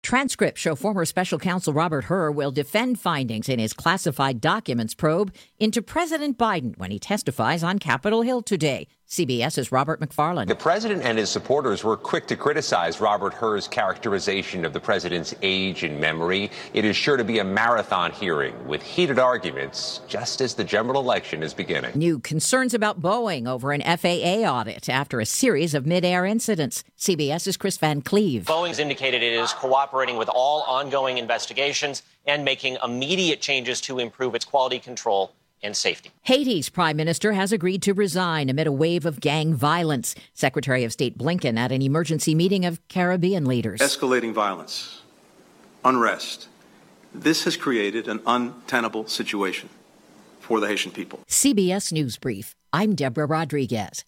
Transcripts show former special counsel Robert Hur will defend findings in his classified documents probe into President Biden when he testifies on Capitol Hill today. CBS's Robert McFarland. The president and his supporters were quick to criticize Robert Hur's characterization of the president's age and memory. It is sure to be a marathon hearing with heated arguments just as the general election is beginning. New concerns about Boeing over an FAA audit after a series of mid-air incidents. CBS's Chris Van Cleve. Boeing's indicated it is cooperating with all ongoing investigations and making immediate changes to improve its quality control and safety. Haiti's prime minister has agreed to resign amid a wave of gang violence. Secretary of State Blinken at an emergency meeting of Caribbean leaders. Escalating violence, unrest. This has created an untenable situation for the Haitian people. CBS News Brief. I'm Deborah Rodriguez.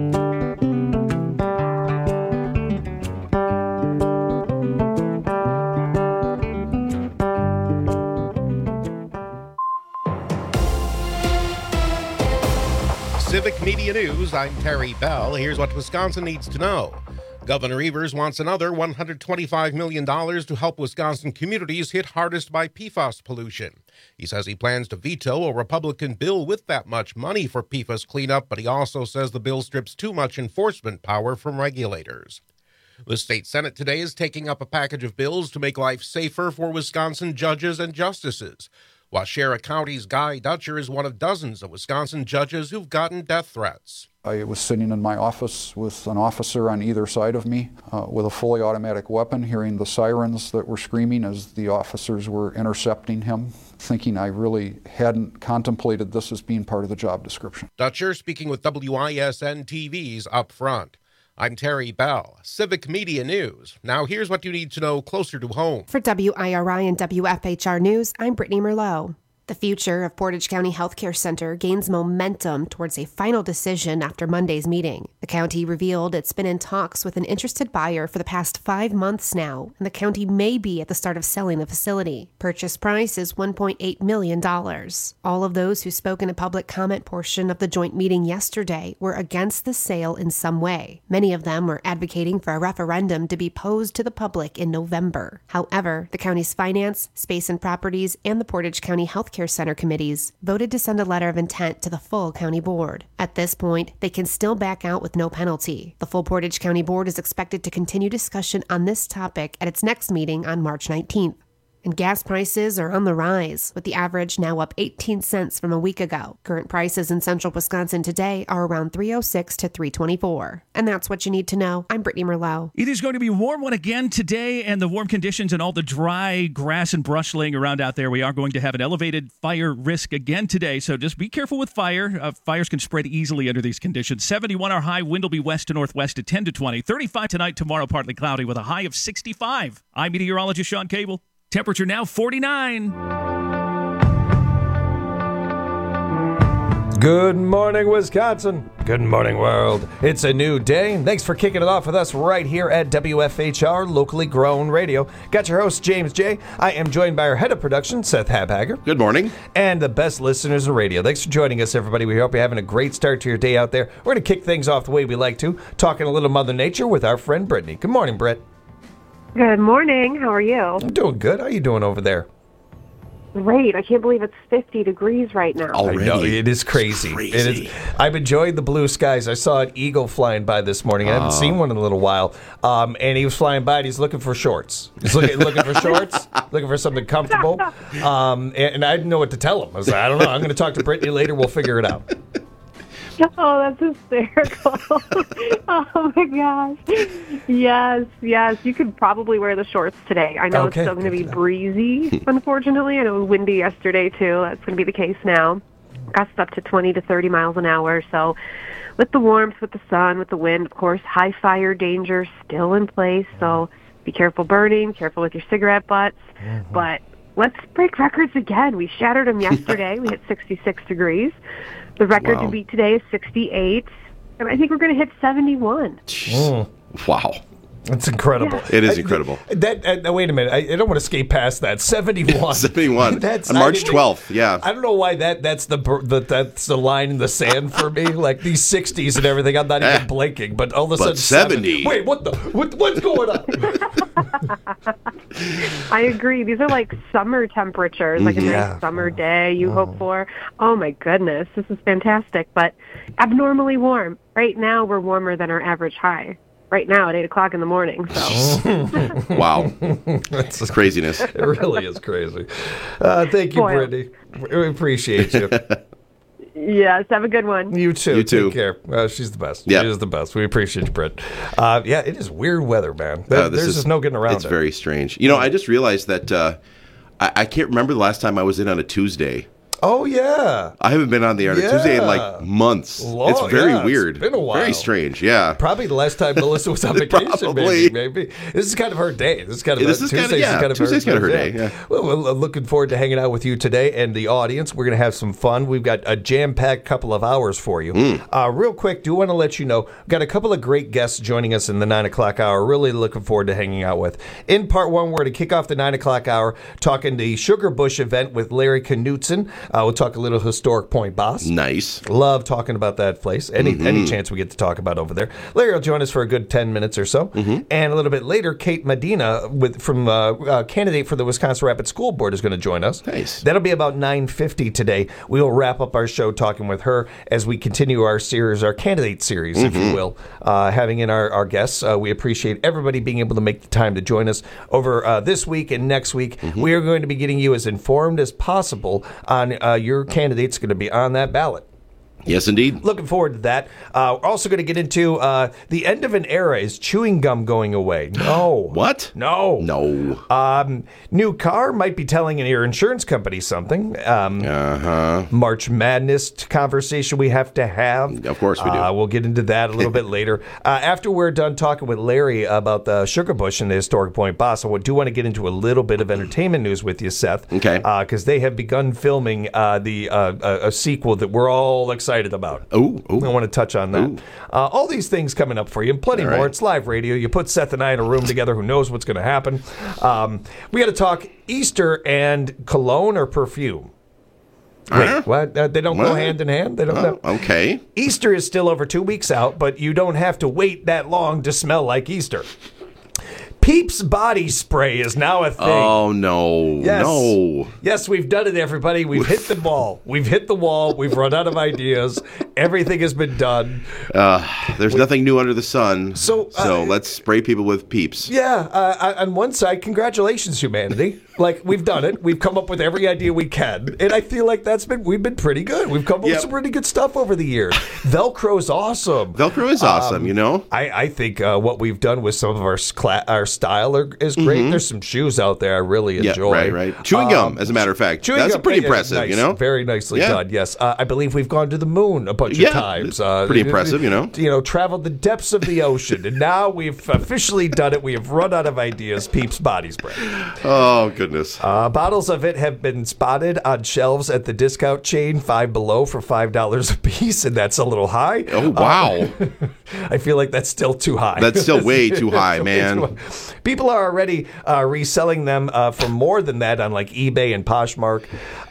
Civic Media News, I'm Terry Bell. Here's what Wisconsin needs to know. Governor Evers wants another $125 million to help Wisconsin communities hit hardest by PFAS pollution. He says he plans to veto a Republican bill with that much money for PFAS cleanup, but he also says the bill strips too much enforcement power from regulators. The state Senate today is taking up a package of bills to make life safer for Wisconsin judges and justices. Waushara County's Guy Dutcher is one of dozens of Wisconsin judges who've gotten death threats. I was sitting in my office with an officer on either side of me with a fully automatic weapon, hearing the sirens that were screaming as the officers were intercepting him, thinking I really hadn't contemplated this as being part of the job description. Dutcher speaking with WISN TV's Up Front. I'm Terry Bell, Civic Media News. Now here's what you need to know closer to home. For WIRI and WFHR News, I'm Brittany Merlot. The future of Portage County Healthcare Center gains momentum towards a final decision after Monday's meeting. The county revealed it's been in talks with an interested buyer for the past 5 months now, and the county may be at the start of selling the facility. Purchase price is $1.8 million. All of those who spoke in a public comment portion of the joint meeting yesterday were against the sale in some way. Many of them were advocating for a referendum to be posed to the public in November. However, the county's Finance, Space and Properties, and the Portage County Healthcare Center committees voted to send a letter of intent to the full county board. At this point, they can still back out with no penalty. The full Portage County board is expected to continue discussion on this topic at its next meeting on March 19th. And gas prices are on the rise, with the average now up 18 cents from a week ago. Current prices in central Wisconsin today are around $3.06 to $3.24. And that's what you need to know. I'm Brittany Merlot. It is going to be a warm one again today, and the warm conditions and all the dry grass and brush laying around out there, we are going to have an elevated fire risk again today, so just be careful with fire. Fires can spread easily under these conditions. 71 our high, wind will be west to northwest at 10 to 20. 35 tonight, tomorrow partly cloudy with a high of 65. I'm meteorologist Sean Cable. Temperature now 49. Good morning, Wisconsin. Good morning, world. It's a new day, and thanks for kicking it off with us right here at WFHR, locally grown radio. Got your host, James J. I am joined by our head of production, Seth Habhager. Good morning. And the best listeners in radio. Thanks for joining us, everybody. We hope you're having a great start to your day out there. We're going to kick things off the way we like to, talking a little Mother Nature with our friend Brittany. Good morning, Britt. Good morning. How are you? I'm doing good. How are you doing over there? Great. I can't believe it's 50 degrees right now. Already? I know, it is crazy. It is. I've enjoyed the blue skies. I saw an eagle flying by this morning. I haven't seen one in a little while. And he was flying by, and he's looking for shorts. He's looking for shorts, looking for something comfortable. And I didn't know what to tell him. I was like, I don't know. I'm going to talk to Brittany later. We'll figure it out. Oh, that's hysterical. Oh, my gosh. Yes. You could probably wear the shorts today. I know it's still going to be breezy, unfortunately. I know it was windy yesterday, too. That's going to be the case now. Gusts up to 20 to 30 miles an hour. So with the warmth, with the sun, with the wind, of course, high fire danger still in place. So be careful burning, careful with your cigarette butts. Mm-hmm. But let's break records again. We shattered them yesterday. We hit 66 degrees. The record to beat today is 68, and I think we're going to hit 71. Wow. That's incredible. Yeah. It is incredible. Wait a minute. I don't want to skate past that. 71. 71. That's on March 12th. Yeah. I don't know why that's the line in the sand for me. Like these 60s and everything. I'm not even blinking, but all of a sudden 70. Wait, what's going on? I agree. These are like summer temperatures, like a nice summer day you hope for. Oh, my goodness. This is fantastic, but abnormally warm. Right now, we're warmer than our average high. Right now at 8 o'clock in the morning. So. Wow. That's craziness. It really is crazy. Thank you, Brittany. We appreciate you. Yes, have a good one. You too. You too. Take care. She's the best. Yep. She is the best. We appreciate you, Britt. Yeah, it is weird weather, man. There's just no getting around it. It's very strange. You know, I just realized that I can't remember the last time I was in on a Tuesday. Oh, yeah. I haven't been on the air on a Tuesday in like months. It's very weird. It's been a while. Very strange, yeah. Probably the last time Melissa was on vacation, maybe. This is kind of her day. This is kind of Tuesday's kind of her day. Yeah. Well, we're looking forward to hanging out with you today and the audience. We're going to have some fun. We've got a jam-packed couple of hours for you. Real quick, do want to let you know, we've got a couple of great guests joining us in the 9 o'clock hour. Really looking forward to hanging out with. In part one, we're going to kick off the 9 o'clock hour talking the Sugar Bush event with Larry Knutson. We'll talk a little historic Point Boss. Nice. Love talking about that place. Any chance we get to talk about over there. Larry will join us for a good 10 minutes or so. And a little bit later, Kate Medina, from candidate for the Wisconsin Rapids School Board, is going to join us. Nice. That'll be about 9:50 today. We'll wrap up our show talking with her as we continue our series, our candidate series, if you will, having in our guests. We appreciate everybody being able to make the time to join us over this week and next week. We are going to be getting you as informed as possible on your candidate's going to be on that ballot. Yes, indeed. Looking forward to that. We're also going to get into the end of an era. Is chewing gum going away? No. What? No. New car might be telling your insurance company something. March Madness conversation we have to have. Of course we do. We'll get into that a little bit later. After we're done talking with Larry about the Sugar Bush and the Historic Point Boss, I do want to get into a little bit of entertainment news with you, Seth. Okay. Because they have begun filming a sequel that we're all excited about. I want to touch on that. All these things coming up for you and plenty more. It's live radio. You put Seth and I in a room together. Who knows what's going to happen? We got to talk Easter and cologne or perfume. Wait, what? They don't go hand in hand? They don't know. Okay. Easter is still over 2 weeks out, but you don't have to wait that long to smell like Easter. Peeps body spray is now a thing. Oh, no. Yes. No. Yes, we've done it, everybody. We've hit the wall. We've hit the wall. We've run out of ideas. Everything has been done. There's nothing new under the sun. So let's spray people with Peeps. Yeah. On one side, congratulations, humanity. Like, we've done it. We've come up with every idea we can. And I feel like we've been pretty good. We've come up with some pretty good stuff over the years. Velcro's awesome. Velcro is awesome, you know? I think what we've done with some of our style is great. There's some shoes out there I really enjoy. Yeah, right. Chewing gum, as a matter of fact. That's pretty impressive, nice, you know? Very nicely done, yes. I believe we've gone to the moon a bunch of times. Pretty impressive, you know? You know, traveled the depths of the ocean. And now we've officially done it. We have run out of ideas. Peeps body spray. Oh, goodness. Bottles of it have been spotted on shelves at the discount chain Five Below for $5 a piece, and that's a little high. Oh, wow. I feel like that's still too high. That's still way too high, man. People are already reselling them for more than that on like eBay and Poshmark.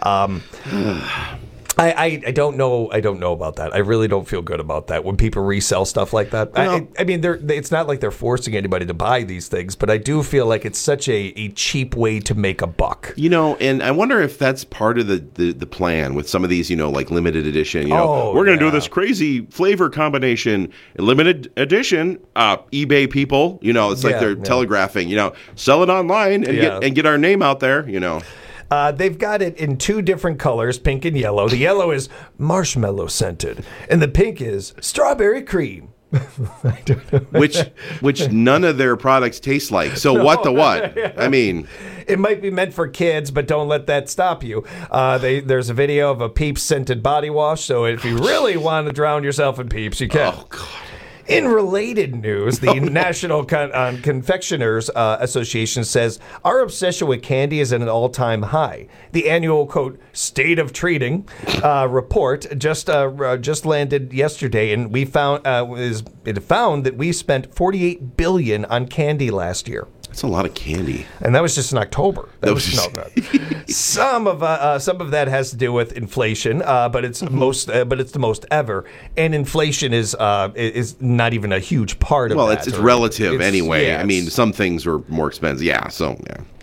I don't know. I don't know about that. I really don't feel good about that when people resell stuff like that. Well, I mean, it's not like they're forcing anybody to buy these things, but I do feel like it's such a cheap way to make a buck. You know, and I wonder if that's part of the plan with some of these, you know, like limited edition. You know, we're going to do this crazy flavor combination, limited edition. eBay people, you know, it's like they're telegraphing. You know, sell it online and get our name out there. You know. They've got it in two different colors, pink and yellow. The yellow is marshmallow scented, and the pink is strawberry cream. I don't know. Which none of their products taste like. So what? I mean, it might be meant for kids, but don't let that stop you. There's a video of a Peeps scented body wash, so if you really want to drown yourself in Peeps, you can. Oh, God. In related news, the National Confectioners Association says our obsession with candy is at an all-time high. The annual, quote, State of Treating report just landed yesterday, and we found that we spent $48 billion on candy last year. That's a lot of candy, and that was just in October. Some of that has to do with inflation, but it's the most ever. And inflation is not even a huge part of that. Well, it's relative anyway. I mean, some things are more expensive. Yeah. So yeah.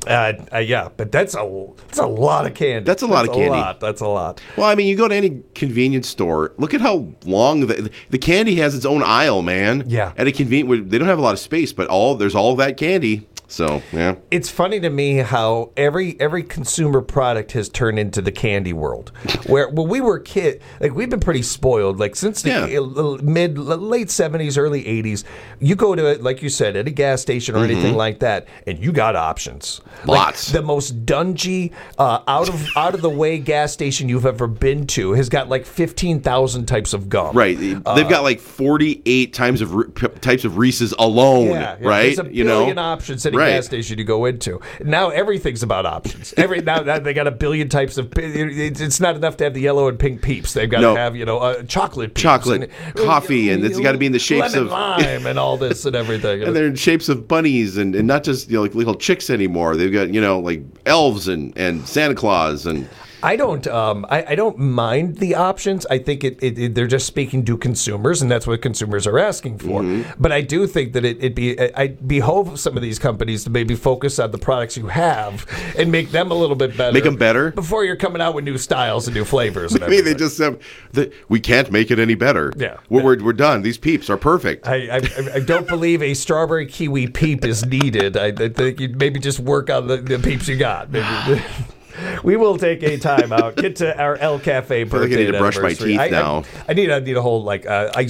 Yeah, but that's a lot of candy. That's a lot of candy. That's a lot. Well, I mean, you go to any convenience store. Look at how long the candy has its own aisle, man. Yeah. At a convenience, they don't have a lot of space, but there's all that candy. So, yeah. It's funny to me how every consumer product has turned into the candy world. Where when we were kids, like we've been pretty spoiled. Like since the late 70s, early 80s, you go to, like you said, at a gas station or anything like that, and you got options. Lots. Like the most dungy, out of the way gas station you've ever been to has got like 15,000 types of gum. Right. They've got like 48 types of Reese's alone. Yeah, right. There's a billion options at a gas station you go into. Now everything's about options. Now they got a billion types of. It's not enough to have the yellow and pink Peeps. They've got to have chocolate Peeps, coffee, and it's got to be in the shapes lemon of lime and all this and everything. And they're in shapes of bunnies and not just like little chicks anymore. They've got like elves and Santa Claus and. I don't mind the options. I think they're just speaking to consumers, and that's what consumers are asking for. But I do think that I'd behove some of these companies to maybe focus on the products you have and make them a little bit better. Make them better before you're coming out with new styles and new flavors. And maybe they just have we can't make it any better. Yeah, we're done. These Peeps are perfect. I don't believe a strawberry kiwi Peep is needed. I think you'd maybe just work on the Peeps you got. Maybe. We will take a time out. Get to our El Cafe birthday. I need to brush my teeth now. I need a whole ice.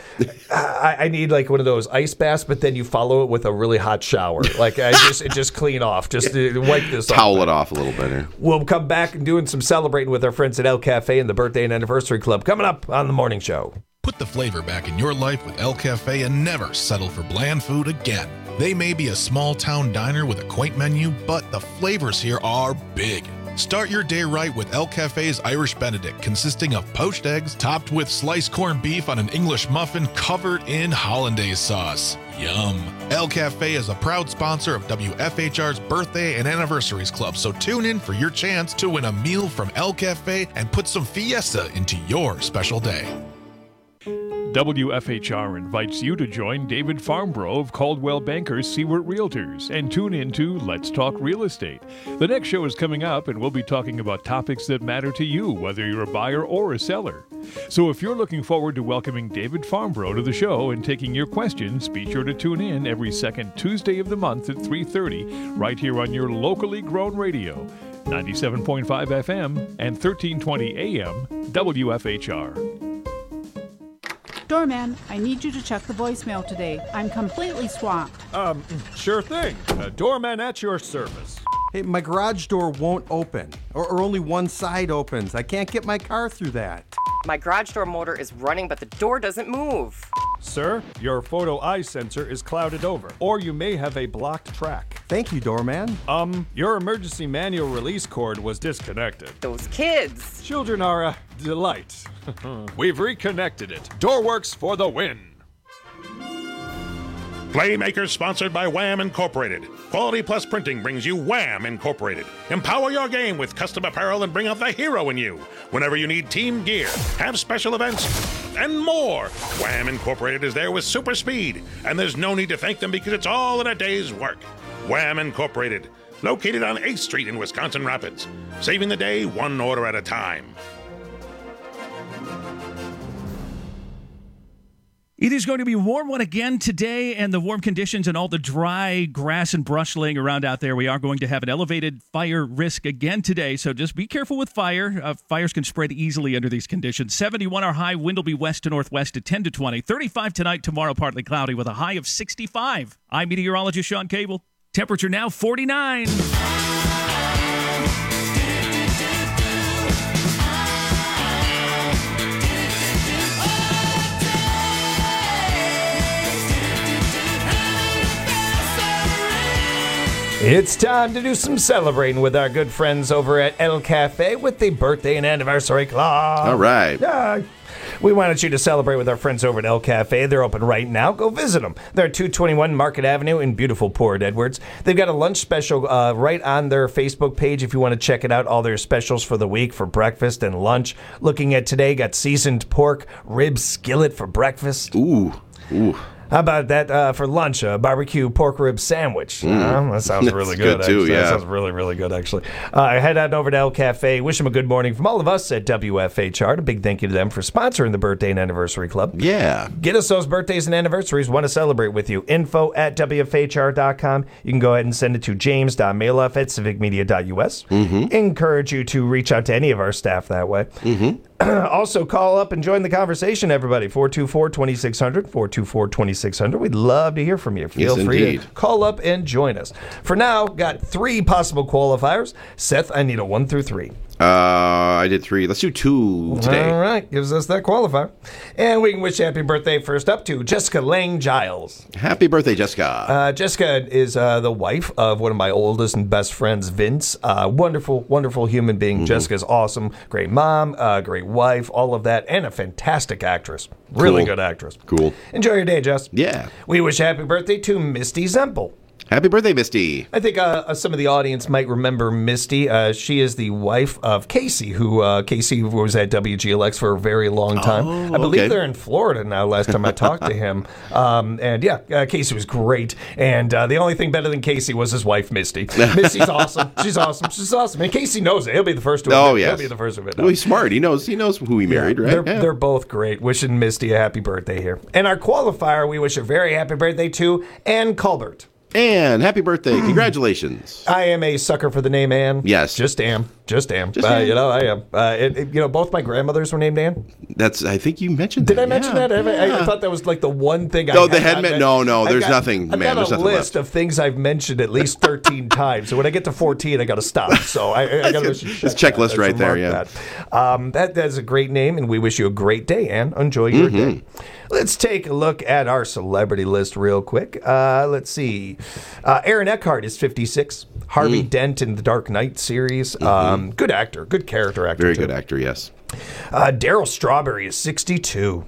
I need like one of those ice baths, but then you follow it with a really hot shower. Like it just clean off. Just wipe this. Towel it off a little better. We'll come back and doing some celebrating with our friends at El Cafe and the Birthday and Anniversary Club coming up on the morning show. Put the flavor back in your life with El Cafe and never settle for bland food again. They may be a small-town diner with a quaint menu, but the flavors here are big. Start your day right with El Cafe's Irish Benedict, consisting of poached eggs topped with sliced corned beef on an English muffin covered in hollandaise sauce. Yum. El Cafe is a proud sponsor of WFHR's Birthday and Anniversaries Club, so tune in for your chance to win a meal from El Cafe and put some fiesta into your special day. WFHR invites you to join David Farmbrough of Caldwell Bankers Seward Realtors and tune into Let's Talk Real Estate. The next show is coming up, and we'll be talking about topics that matter to you, whether you're a buyer or a seller. So if you're looking forward to welcoming David Farmbrough to the show and taking your questions, be sure to tune in every second Tuesday of the month at 3:30, right here on your locally grown radio, 97.5 FM and 1320 AM, WFHR. Doorman, I need you to check the voicemail today. I'm completely swamped. Sure thing. Doorman at your service. Hey, my garage door won't open, or only one side opens. I can't get my car through that. My garage door motor is running, but the door doesn't move. Sir, your photo eye sensor is clouded over, or you may have a blocked track. Thank you, Doorman. Your emergency manual release cord was disconnected. Those kids. Children are a delight. We've reconnected it. Doorworks for the win. Playmakers sponsored by Wham Incorporated. Quality Plus Printing brings you Wham Incorporated. Empower your game with custom apparel and bring out the hero in you. Whenever you need team gear, have special events, and more, Wham Incorporated is there with super speed. And there's no need to thank them because it's all in a day's work. Wham Incorporated, located on 8th Street in Wisconsin Rapids. Saving the day one order at a time. It is going to be a warm one again today, and the warm conditions and all the dry grass and brush laying around out there, we are going to have an elevated fire risk again today, so just be careful with fire. Fires can spread easily under these conditions. 71 our high, wind will be west to northwest at 10 to 20. 35 tonight, tomorrow partly cloudy with a high of 65. I'm meteorologist Sean Cable. Temperature now 49. It's time to do some celebrating with our good friends over at El Cafe with the Birthday and Anniversary Club. All right. We wanted you to celebrate with our friends over at El Cafe. They're open right now. Go visit them. They're at 221 Market Avenue in beautiful Port Edwards. They've got a lunch special right on their Facebook page if you want to check it out. All their specials for the week for breakfast and lunch. Looking at today, got seasoned pork rib skillet for breakfast. Ooh. How about that for lunch? A barbecue pork rib sandwich. That sounds really good. Too, actually. yeah. That sounds really, really good, actually. Head on over to El Cafe. Wish them a good morning from all of us at WFHR. A big thank you to them for sponsoring the Birthday and Anniversary Club. Yeah. Get us those birthdays and anniversaries. Want to celebrate with you. info@WFHR.com. You can go ahead and send it to james.mailoff@civicmedia.us. Encourage you to reach out to any of our staff that way. Also, call up and join the conversation, everybody. 424-2600, 424-2600. We'd love to hear from you. Feel free to call up and join us. For now, got 3 possible qualifiers. Seth, I need a 1 through 3. I did 3. Let's do 2 today. All right, gives us that qualifier. And we can wish happy birthday first up to Jessica Lang Giles. Happy birthday, Jessica. Jessica is the wife of one of my oldest and best friends, Vince. Wonderful, wonderful human being. Jessica's awesome. Great mom, great wife, all of that, and a fantastic actress. Really good actress. Cool. Enjoy your day, Jess. Yeah. We wish happy birthday to Misty Zempel. Happy birthday, Misty. I think some of the audience might remember Misty. She is the wife of Casey, who Casey was at WGLX for a very long time. I believe they're in Florida now, last time I talked to him. Casey was great. And the only thing better than Casey was his wife, Misty. Misty's awesome. She's awesome. She's awesome. And Casey knows it. He'll be the first to admit it. He'll be the first to admit it. Well, he's smart. He knows who he married, right? They're both great. Wishing Misty a happy birthday here. And our qualifier, we wish a very happy birthday to Ann Colbert. Ann, happy birthday. Congratulations. I am a sucker for the name Ann. Yes. Just am. Ann. I am. Both my grandmothers were named Ann. I think you mentioned that. Did I mention that? I thought that was like the one thing No, there's nothing, I've man. got There's a nothing list left. of things I've mentioned at least 13 times. So when I get to 14, I got to stop. So I got to This checklist right there, yeah. That's a great name, and we wish you a great day, Ann. Enjoy your day. Let's take a look at our celebrity list real quick. Let's see. Aaron Eckhart is 56. Harvey Dent in the Dark Knight series. Good actor. Good character actor. Very good actor, yes. Daryl Strawberry is 62.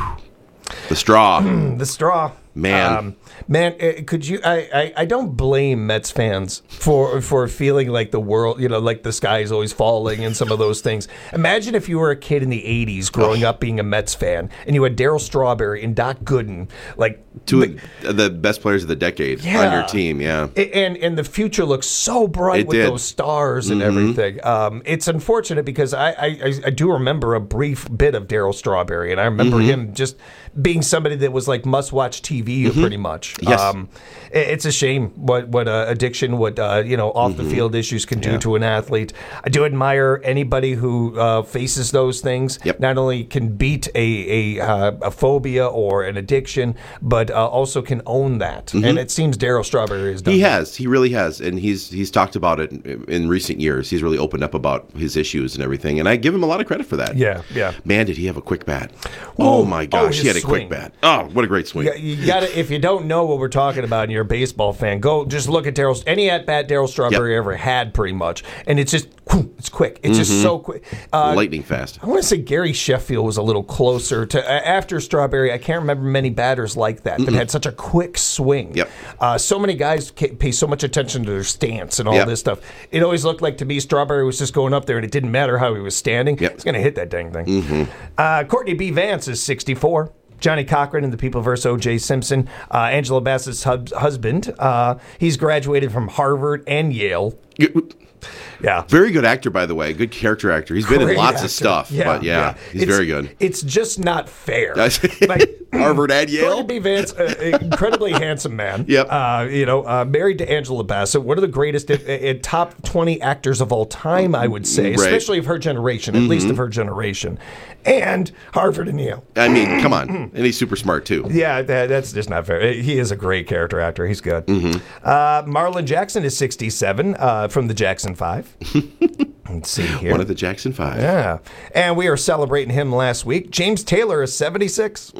The straw. The straw. Man. Could you? I don't blame Mets fans for feeling like the world, like the sky is always falling and some of those things. Imagine if you were a kid in the 80s growing up being a Mets fan and you had Daryl Strawberry and Doc Gooden, like two of the best players of the decade on your team, yeah. And the future looks so bright with those stars and everything. It's unfortunate because I do remember a brief bit of Daryl Strawberry, and I remember him just being somebody that was like must-watch TV pretty much. Yes. It's a shame what addiction, off the field issues can do to an athlete. I do admire anybody who faces those things. Not only can beat a phobia or an addiction, but also can own that. And it seems Daryl Strawberry has done. He really has, and he's talked about it in recent years. He's really opened up about his issues and everything, and I give him a lot of credit for that. Yeah. Man, did he have a quick bat? Oh my gosh, he had a quick bat. Oh, what a great swing! You got to, if you don't know what we're talking about, and you're a baseball fan, go just look at any at bat Daryl Strawberry ever had, pretty much, and it's just it's quick. It's just so quick, lightning fast. I want to say Gary Sheffield was a little closer to after Strawberry. I can't remember many batters like that had such a quick swing. So many guys pay so much attention to their stance and all this stuff. It always looked like to me Strawberry was just going up there, and it didn't matter how he was standing. He's going to hit that dang thing. Courtney B. Vance is 64. Johnny Cochran in The People vs. O.J. Simpson. Angela Bassett's husband. He's graduated from Harvard and Yale. Yeah. Very good actor, by the way. Good character actor. He's been in lots of stuff. But he's very good. It's just not fair. Harvard and Yale. Courtney B. Vance, incredibly handsome man. Married to Angela Bassett, one of the greatest top 20 actors of all time, I would say, especially of her generation, at least of her generation. And Harvard and Yale. I mean, come on. And he's super smart, too. Yeah, that's just not fair. He is a great character actor. He's good. Marlon Jackson is 67 from the Jackson 5. Let's see here. One of the Jackson 5. Yeah. And we are celebrating him last week. James Taylor is 76.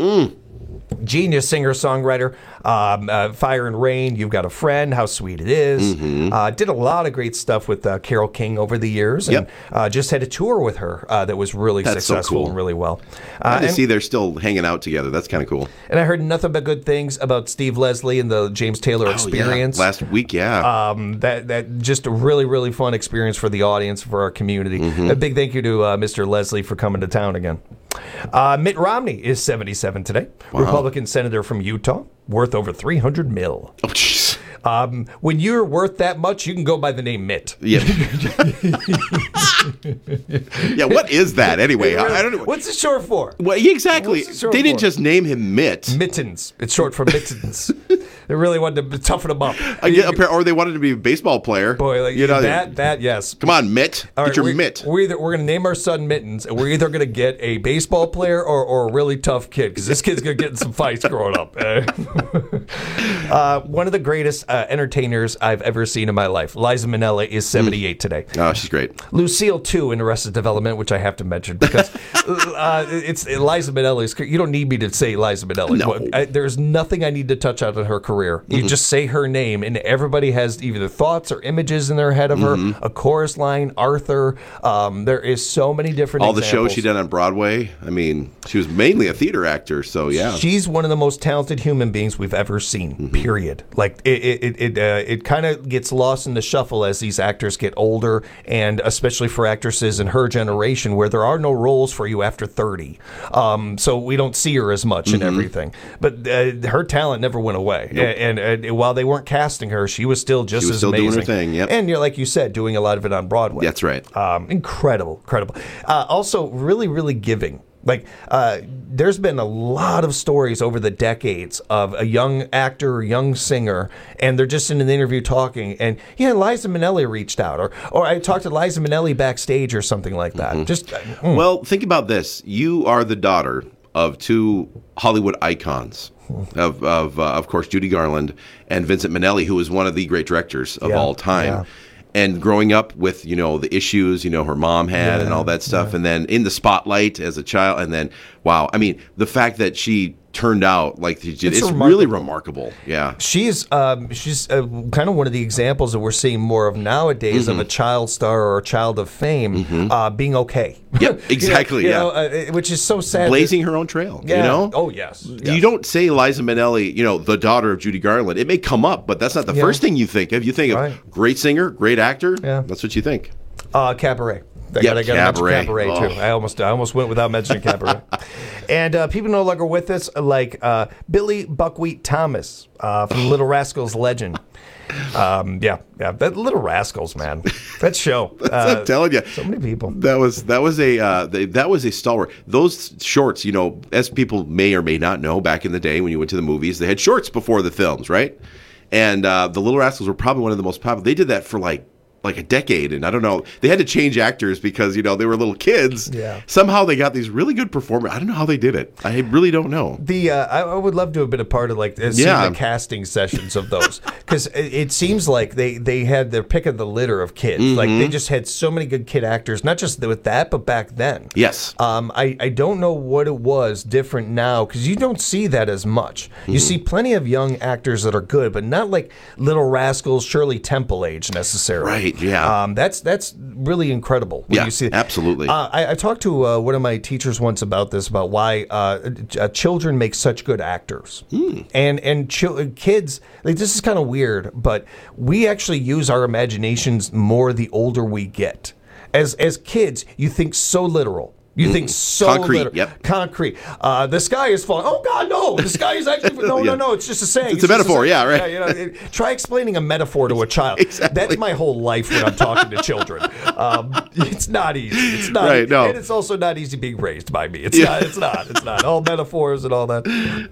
Genius singer-songwriter. Fire and Rain, You've Got a Friend, How Sweet It Is. Did a lot of great stuff with Carole King over the years. And just had a tour with her that was really successful and really well. I see they're still hanging out together. That's kind of cool. And I heard nothing but good things about Steve Leslie and the James Taylor experience. Yeah. Last week, that just a really, really fun experience for the audience, for our community. A big thank you to Mr. Leslie for coming to town again. Mitt Romney is 77 today. Wow. Republican senator from Utah, worth over $300 million. Oh, jeez. When you're worth that much, you can go by the name Mitt. Yeah. Yeah, what is that anyway? I don't know. What's it short for? Well, exactly. They didn't just name him Mitt. Mittens. It's short for mittens. They really wanted to toughen him up. Or they wanted to be a baseball player. Boy, like, that, yes. Come on, Mitt. Get your mitt. We're going to name our son Mittens, and we're either going to get a baseball player or a really tough kid, because this kid's going to get in some fights growing up. One of the greatest entertainers I've ever seen in my life. Liza Minnelli is 78 today. Oh, she's great. Lucille, too, in Arrested Development, which I have to mention, because it's Liza Minnelli's. You don't need me to say Liza Minnelli. No. There's nothing I need to touch out of her career. You just say her name, and everybody has either thoughts or images in their head of her. A chorus line, Arthur. There is so many different all the examples. shows she did on Broadway. I mean, she was mainly a theater actor, so yeah. She's one of the most talented human beings we've ever seen, period. Like, it kind of gets lost in the shuffle as these actors get older, and especially for actresses in her generation, where there are no roles for you after 30. So we don't see her as much in everything. But her talent never went away. Nope. And while they weren't casting her, she was still just as amazing. Doing her thing, yep. And like you said, doing a lot of it on Broadway. That's right. Incredible. Also, really, really giving. Like, there's been a lot of stories over the decades of a young actor or young singer, and they're just in an interview talking, and Liza Minnelli reached out, or I talked to Liza Minnelli backstage or something like that. Well, think about this. You are the daughter of two Hollywood icons. Of course, Judy Garland and Vincent Minnelli, who is one of the great directors of all time. Yeah. And growing up with, the issues, her mom had and all that stuff. And then in the spotlight as a child. And then, wow. I mean, the fact that she turned out like it's really remarkable. Yeah. She's kind of one of the examples that we're seeing more of nowadays of a child star or a child of fame being okay. Yep, exactly. Which is so sad. Blazing her own trail, Oh, yes. You don't say Liza Minnelli, the daughter of Judy Garland. It may come up, but that's not the first thing you think of. You think of great singer, great actor. Yeah. That's what you think. Cabaret. I got to mention Cabaret too. I almost went without mentioning Cabaret. And people no longer with us, like Billy Buckwheat Thomas from Little Rascals legend. That Little Rascals, man, that show. I'm telling you, so many people. That was a stalwart. Those shorts, as people may or may not know, back in the day when you went to the movies, they had shorts before the films, right? And the Little Rascals were probably one of the most popular. They did that for like a decade, and I don't know, they had to change actors because they were little kids. Yeah. Somehow they got these really good performers. I don't know how they did it. I really don't know. I would love to have been a part of seeing the casting sessions of those, because it seems like they had their pick of the litter of kids. Like, they just had so many good kid actors, not just with that, but back then. Yes. I don't know what it was different now, because you don't see that as much. You see plenty of young actors that are good, but not like Little Rascals, Shirley Temple age necessarily. Right. Yeah, that's really incredible. When you see it. Absolutely. I talked to one of my teachers once about this, about why children make such good actors, and kids. Like, this is kind of weird, but we actually use our imaginations more the older we get. As kids, you think so literal. You think so concrete. Concrete. The sky is falling. Oh God, no! The sky is actually no. It's just a saying. It's a metaphor. Right. Try explaining a metaphor to a child. Exactly. That's my whole life when I'm talking to children. It's not easy. It's not. Right. No. And it's also not easy being raised by me. It's not. It's not. All metaphors and all that.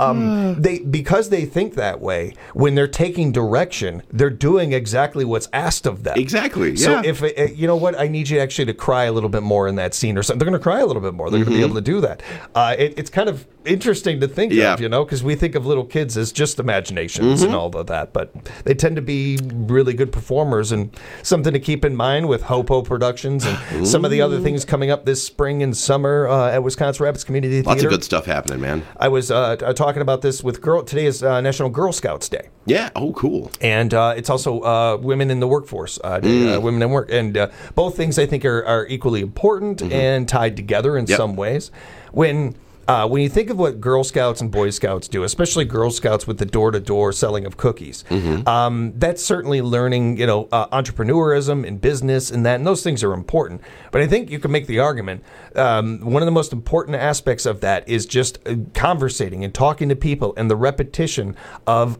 Because they think that way, when they're taking direction, they're doing exactly what's asked of them. Exactly. So if you know what, I need you actually to cry a little bit more in that scene or something. They're going to cry a little bit more. They're going to be able to do that. It's kind of interesting to think of, because we think of little kids as just imaginations and all of that, but they tend to be really good performers, and something to keep in mind with Hopo Productions and some of the other things coming up this spring and summer at Wisconsin Rapids Community Theater. Lots of good stuff happening, man. I was talking about this with today is National Girl Scouts Day. Yeah. Oh, cool. And it's also Women in the Workforce Day, Women in Work, and both things I think are equally important and tied together in some ways. When when you think of what Girl Scouts and Boy Scouts do, especially Girl Scouts with the door-to-door selling of cookies, that's certainly learning, entrepreneurism and business and that, and those things are important. But I think you can make the argument, one of the most important aspects of that is just conversating and talking to people and the repetition of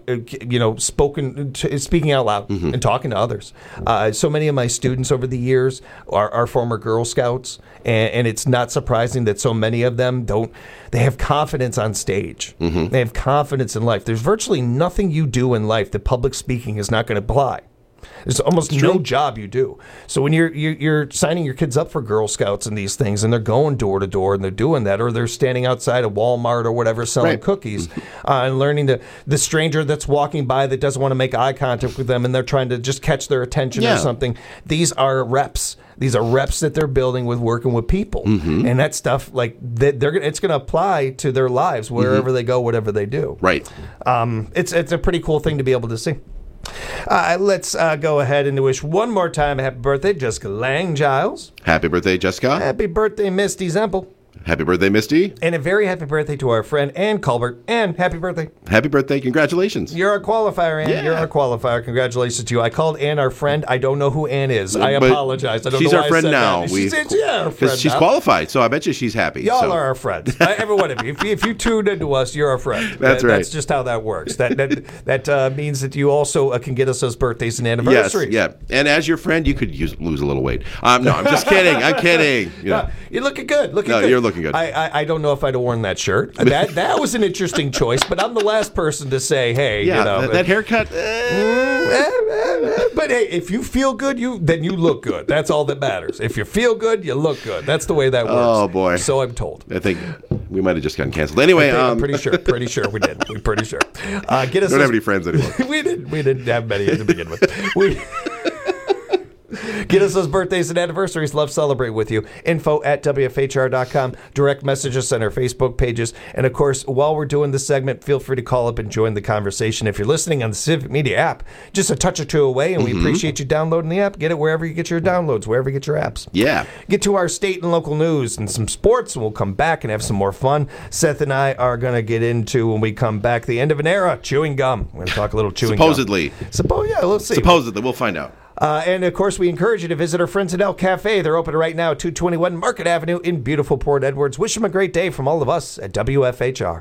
speaking out loud and talking to others. So many of my students over the years are former Girl Scouts, and it's not surprising that so many of them they have confidence on stage. They have confidence in life. There's virtually nothing you do in life that public speaking is not going to apply. There's almost no job you do. So when you're signing your kids up for Girl Scouts and these things, and they're going door to door and they're doing that, or they're standing outside of Walmart or whatever selling cookies, and learning the stranger that's walking by that doesn't want to make eye contact with them, and they're trying to just catch their attention or something. These are reps. These are reps that they're building with working with people, and that stuff it's going to apply to their lives wherever they go, whatever they do. Right. It's a pretty cool thing to be able to see. Let's go ahead and wish one more time happy birthday, Jessica Lang Giles. Happy birthday, Jessica. Happy birthday, Misty Zempel. Happy birthday, Misty. And a very happy birthday to our friend Ann Colbert. Ann, happy birthday. Happy birthday. Congratulations. You're a qualifier, Ann. Yeah. You're a qualifier. Congratulations to you. I called Ann our friend. I don't know who Ann is. I apologize. I don't she's know our friend now. Our friend she's now. Qualified, so I bet you she's happy. Y'all are our friends. Every one of you. If you tuned into us, you're our friend. That's right. That's just how that works. That means that you also can get us those birthdays and anniversaries. Yes, yeah. And as your friend, you could lose a little weight. No, I'm just kidding. I'm kidding. You're looking good. Good. You're looking good. I don't know if I'd have worn that shirt. That was an interesting choice, but I'm the last person to say, hey, that haircut. But hey, if you feel good, then you look good. That's all that matters. If you feel good, you look good. That's the way that works. Oh boy. So I'm told. I think we might have just gotten canceled. Anyway, I'm pretty sure. Pretty sure we did. We're pretty sure. Get us. Don't have any friends anymore. We didn't have many to begin with. Get us those birthdays and anniversaries. Love celebrate with you. info@WFHR.com. Direct message us on our Facebook pages. And, of course, while we're doing this segment, feel free to call up and join the conversation. If you're listening on the Civic Media app, just a touch or two away, and we appreciate you downloading the app. Get it wherever you get your downloads, wherever you get your apps. Yeah. Get to our state and local news and some sports, and we'll come back and have some more fun. Seth and I are going to get into, when we come back, the end of an era, chewing gum. We're going to talk a little chewing Supposedly. gum. Let's see. Supposedly. We'll find out. And, of course, we encourage you to visit our friends at El Cafe. They're open right now, 221 Market Avenue in beautiful Port Edwards. Wish them a great day from all of us at WFHR.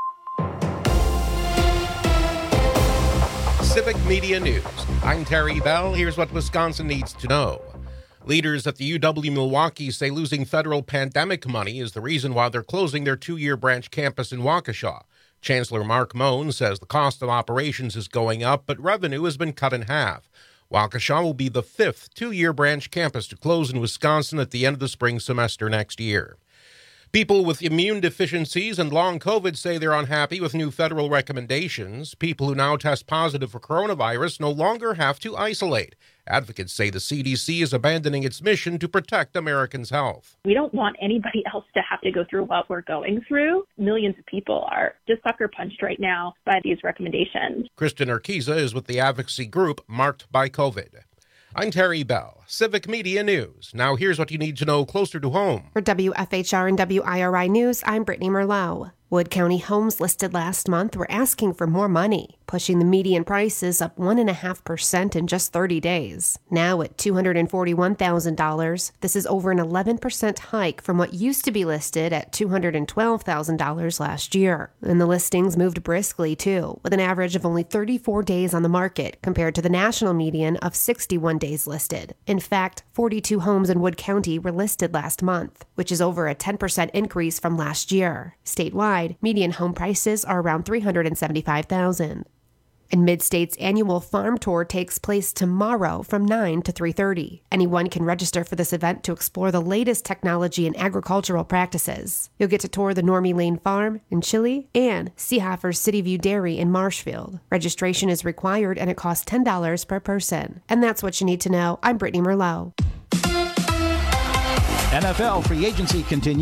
Civic Media News. I'm Terry Bell. Here's what Wisconsin needs to know. Leaders at the UW-Milwaukee say losing federal pandemic money is the reason why they're closing their two-year branch campus in Waukesha. Chancellor Mark Moen says the cost of operations is going up, but revenue has been cut in half. Waukesha will be the fifth two-year branch campus to close in Wisconsin at the end of the spring semester next year. People with immune deficiencies and long COVID say they're unhappy with new federal recommendations. People who now test positive for coronavirus no longer have to isolate. Advocates say the CDC is abandoning its mission to protect Americans' health. We don't want anybody else to have to go through what we're going through. Millions of people are just sucker punched right now by these recommendations. Kristen Urquiza is with the advocacy group Marked by COVID. I'm Terry Bell, Civic Media News. Now here's what you need to know closer to home. For WFHR and WIRI News, I'm Brittany Merlot. Wood County homes listed last month were asking for more money, pushing the median prices up 1.5% in just 30 days. Now at $241,000, this is over an 11% hike from what used to be listed at $212,000 last year. And the listings moved briskly, too, with an average of only 34 days on the market compared to the national median of 61 days listed. In fact, 42 homes in Wood County were listed last month, which is over a 10% increase from last year. Statewide, median home prices are around $375,000. And Mid-State's annual farm tour takes place tomorrow from 9 to 3:30. Anyone can register for this event to explore the latest technology and agricultural practices. You'll get to tour the Normie Lane Farm in Chile and Seehofer's City View Dairy in Marshfield. Registration is required and it costs $10 per person. And that's what you need to know. I'm Brittany Merlot. NFL free agency continues.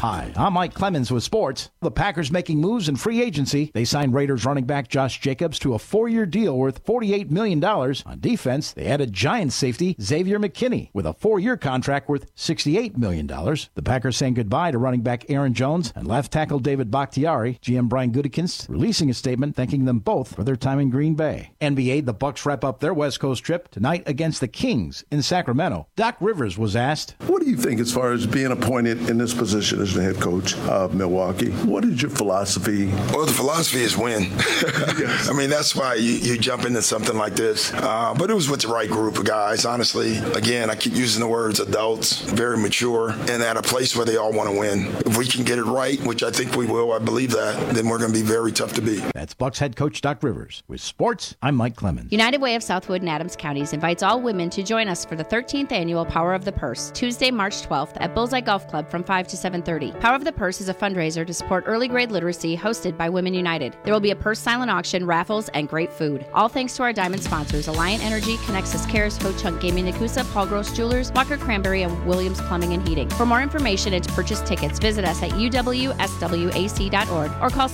Hi, I'm Mike Clemens with sports. The Packers making moves in free agency. They signed Raiders running back Josh Jacobs to a 4-year deal worth $48 million. On defense, they added Giants safety Xavier McKinney with a 4-year contract worth $68 million. The Packers saying goodbye to running back Aaron Jones and left tackle David Bakhtiari. GM Brian Gutekunst releasing a statement thanking them both for their time in Green Bay. NBA, the Bucks wrap up their West Coast trip tonight against the Kings in Sacramento. Doc Rivers was asked, "What do you think as far as being appointed in this position as the head coach of Milwaukee? What is your philosophy?" Well, the philosophy is win. Yes. I mean, that's why you jump into something like this. But it was with the right group of guys, honestly. Again, I keep using the words adults, very mature, and at a place where they all want to win. If we can get it right, which I think we will, I believe that, then we're going to be very tough to beat. That's Bucks head coach Doc Rivers. With sports, I'm Mike Clemens. United Way of Southwood and Adams Counties invites all women to join us for the 13th annual Power of the Purse, Tuesday, March 12th at Bullseye Golf Club from 5 to 7:30. Power of the Purse is a fundraiser to support early grade literacy hosted by Women United. There will be a purse silent auction, raffles, and great food. All thanks to our diamond sponsors, Alliant Energy, Connexus Cares, Ho Chunk Gaming Nakusa, Paul Gross Jewelers, Walker Cranberry, and Williams Plumbing and Heating. For more information and to purchase tickets, visit us at uwswac.org or call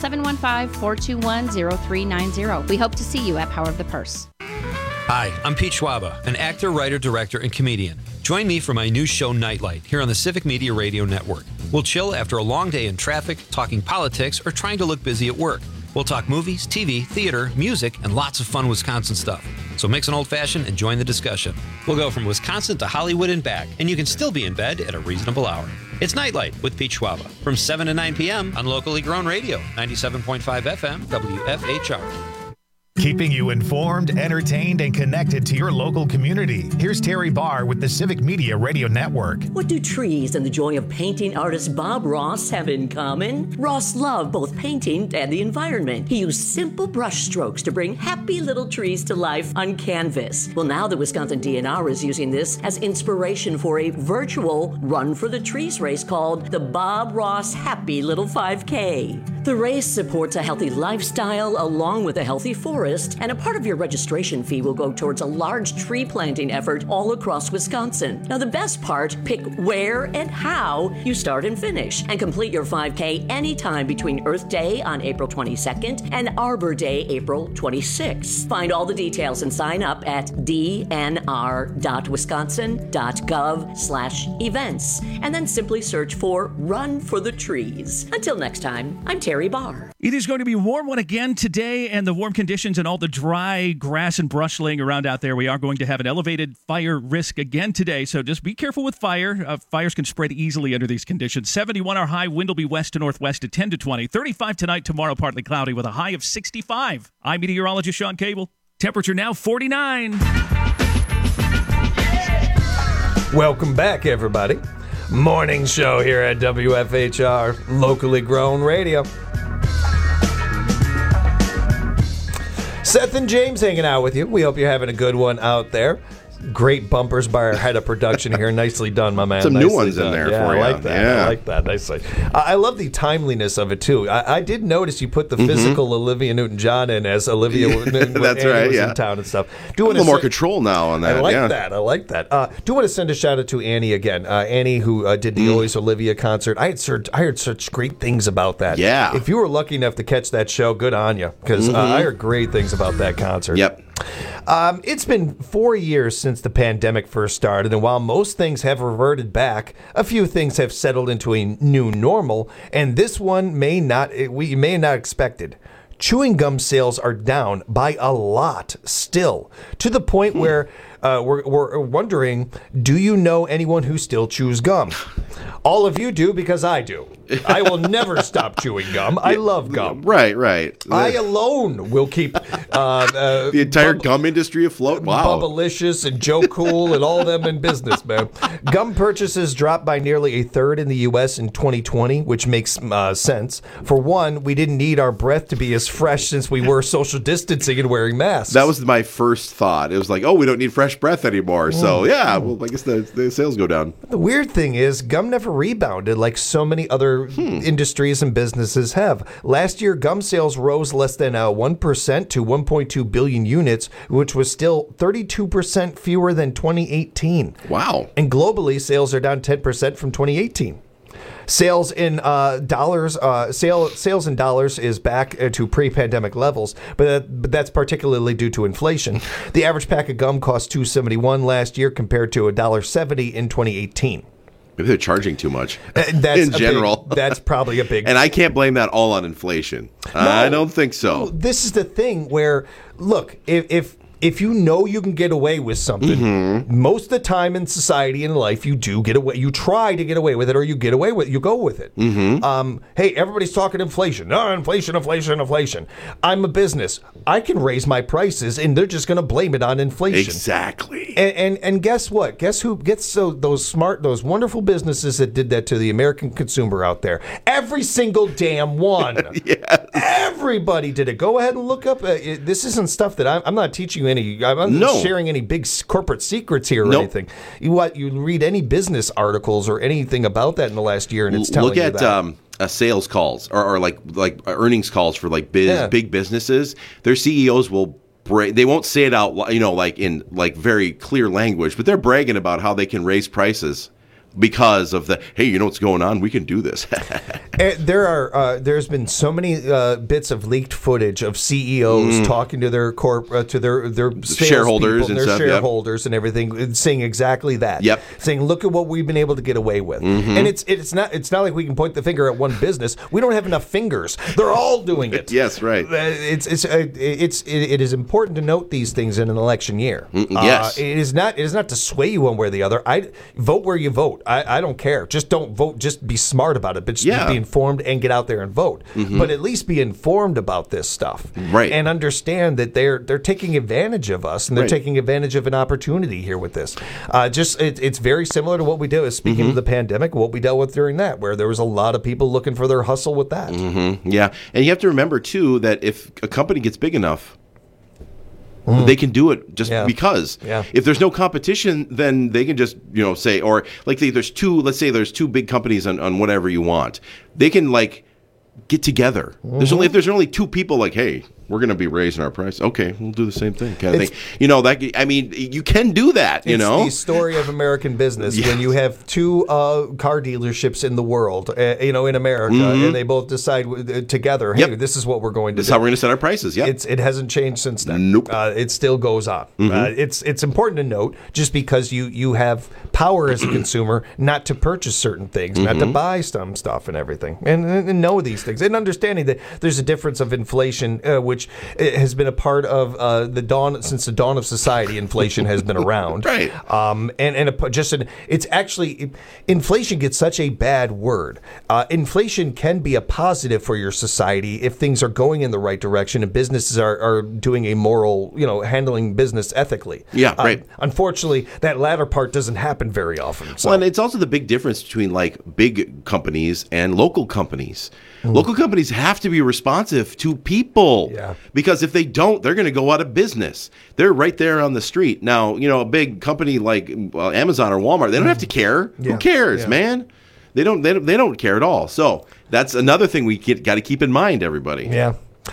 715-421-0390. We hope to see you at Power of the Purse. Hi, I'm Pete Schwaba, an actor, writer, director, and comedian. Join me for my new show, Nightlight, here on the Civic Media Radio Network. We'll chill after a long day in traffic, talking politics, or trying to look busy at work. We'll talk movies, TV, theater, music, and lots of fun Wisconsin stuff. So mix an old-fashioned and join the discussion. We'll go from Wisconsin to Hollywood and back, and you can still be in bed at a reasonable hour. It's Nightlight with Pete Schwaba from 7 to 9 p.m. on locally grown radio, 97.5 FM, WFHR. Keeping you informed, entertained, and connected to your local community. Here's Terry Barr with the Civic Media Radio Network. What do trees and the joy of painting artist Bob Ross have in common? Ross loved both painting and the environment. He used simple brush strokes to bring happy little trees to life on canvas. Well, now the Wisconsin DNR is using this as inspiration for a virtual Run for the Trees race called the Bob Ross Happy Little 5K. The race supports a healthy lifestyle along with a healthy forest, and a part of your registration fee will go towards a large tree planting effort all across Wisconsin. Now, the best part, pick where and how you start and finish, and complete your 5K anytime between Earth Day on April 22nd and Arbor Day, April 26th. Find all the details and sign up at dnr.wisconsin.gov/events, and then simply search for Run for the Trees. Until next time, I'm Terry Barr. It is going to be a warm one again today, and the warm conditions and all the dry grass and brush laying around out there, we are going to have an elevated fire risk again today, so just be careful with fire. Fires can spread easily under these conditions. 71 our high, wind will be west to northwest at 10 to 20. 35 tonight, tomorrow partly cloudy with a high of 65. I'm meteorologist Sean Cable. Temperature now 49. Welcome back, everybody. Morning show here at WFHR, locally grown radio. Seth and James hanging out with you. We hope you're having a good one out there. Great bumpers by our head of production here. Nicely done, my man. Some Nicely new ones done. in there yeah, for you. I like that. Yeah. I like that. Nicely. I love the timeliness of it, too. I did notice you put the physical Olivia Newton-John in as Olivia That's right, was yeah. in town and stuff. A little more control now on that. I like that. Do want to send a shout out to Annie again. Annie, who did the Always Olivia concert. I heard such great things about that. Yeah. If you were lucky enough to catch that show, good on you, because I heard great things about that concert. Yep. It's been 4 years since the pandemic first started, and while most things have reverted back, a few things have settled into a new normal, and this one we may not expected. Chewing gum sales are down by a lot still, to the point where we're wondering, do you know anyone who still chews gum? All of you do, because I do. I will never stop chewing gum. I love gum. Right. I alone will keep the entire gum industry afloat. Wow. Bubblicious and Joe Cool and all of them in business, man. Gum purchases dropped by nearly a third in the U.S. in 2020, which makes sense. For one, we didn't need our breath to be as fresh since we were social distancing and wearing masks. That was my first thought. It was like, oh, we don't need fresh breath anymore. So, yeah, well, I guess the sales go down. The weird thing is, gum never rebounded like so many other industries and businesses have. Last year, gum sales rose less than 1% to 1.2 billion units, which was still 32% fewer than 2018. Wow. And globally, sales are down 10% from 2018. Sales in dollars is back to pre-pandemic levels, but that's particularly due to inflation. The average pack of gum cost $2.71 last year compared to $1.70 in 2018. Maybe they're charging too much that's in general. That's probably a big... And I can't blame that all on inflation. No, I don't think so. No, this is the thing where, look, if you know you can get away with something, most of the time in society and life, you do get away. You try to get away with it, or you get away with it. You go with it. Hey, everybody's talking inflation. No, inflation. I'm a business. I can raise my prices, and they're just going to blame it on inflation. Exactly. And guess what? Guess who gets those wonderful businesses that did that to the American consumer out there? Every single damn one. Yes. Everybody did it. Go ahead and look up. This isn't stuff that I'm not teaching you I'm not sharing any big corporate secrets here or anything. You read any business articles or anything about that in the last year, and it's telling you that. Look at sales calls or like earnings calls for like big businesses. Their CEOs will they won't say it out, like in like very clear language, but they're bragging about how they can raise prices because of hey, you know what's going on? We can do this. There's been so many bits of leaked footage of CEOs talking to their shareholders and their shareholders and everything, saying exactly that. Yep. Saying, look at what we've been able to get away with. And it's not like we can point the finger at one business. We don't have enough fingers. They're all doing it. Yes, right. It is important to note these things in an election year. Yes. It is not to sway you one way or the other. Vote where you vote. I don't care. Just don't vote. Just be smart about it. But just be informed and get out there and vote. But at least be informed about this stuff. Right. And understand that they're taking advantage of us, and they're taking advantage of an opportunity here with this. It's very similar to what we did, speaking of the pandemic, what we dealt with during that, where there was a lot of people looking for their hustle with that. Yeah. And you have to remember, too, that if a company gets big enough, they can do it just because. Yeah. If there's no competition, then they can just, say, or like let's say there's two big companies on whatever you want. They can like get together. If there's only two people like, hey, we're going to be raising our price. Okay, we'll do the same thing, kind of thing. You can do that. It's the story of American business when you have two car dealerships in the world, in America, and they both decide together, hey, this is what we're going to do. This is how we're going to set our prices. Yeah, it hasn't changed since then. Nope. It still goes on. It's important to note, just because you have power as a consumer not to purchase certain things, not to buy some stuff and everything, and know these things, and understanding that there's a difference of inflation, which has been a part of since the dawn of society. Inflation has been around, right? It's actually inflation gets such a bad word. Inflation can be a positive for your society if things are going in the right direction and businesses are doing a moral, handling business ethically. Yeah, right. Unfortunately, that latter part doesn't happen very often. So. Well, and it's also the big difference between like big companies and local companies. Local companies have to be responsive to people. Yeah. Because if they don't, they're going to go out of business. They're right there on the street. Now, a big company like Amazon or Walmart, they don't have to care. Yeah. Who cares, man? They don't care at all. So that's another thing we got to keep in mind, everybody. Yeah.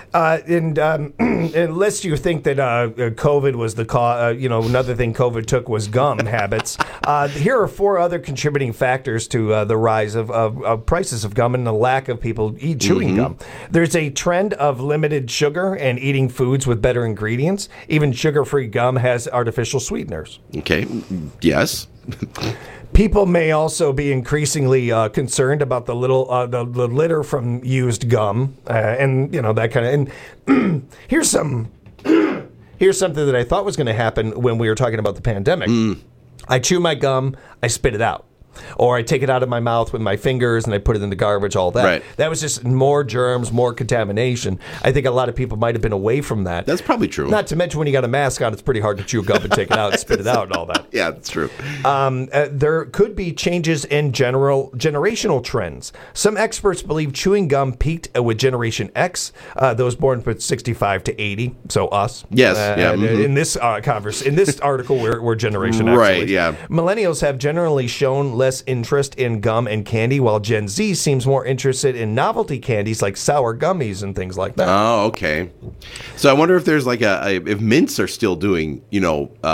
Unless you think that COVID was the cause, another thing COVID took was gum habits. Here are 4 other contributing factors to the rise of prices of gum and the lack of people chewing gum. There's a trend of limited sugar and eating foods with better ingredients. Even sugar-free gum has artificial sweeteners. Okay. Yes. People may also be increasingly concerned about the litter from used gum, and that kind of. And here's something that I thought was going to happen when we were talking about the pandemic. I chew my gum, I spit it out. Or I take it out of my mouth with my fingers and I put it in the garbage, all that. Right. That was just more germs, more contamination. I think a lot of people might have been away from that. That's probably true. Not to mention when you got a mask on, it's pretty hard to chew gum and take it out and spit it out and all that. Yeah, that's true. There could be changes in generational trends. Some experts believe chewing gum peaked with Generation X, those born from 65 to 80, so us. Yes. In this in this article, we're Generation X. Right, yeah. Millennials have generally shown less interest in gum and candy, while Gen Z seems more interested in novelty candies like sour gummies and things like that. Oh, okay. So I wonder if there's like if mints are still doing,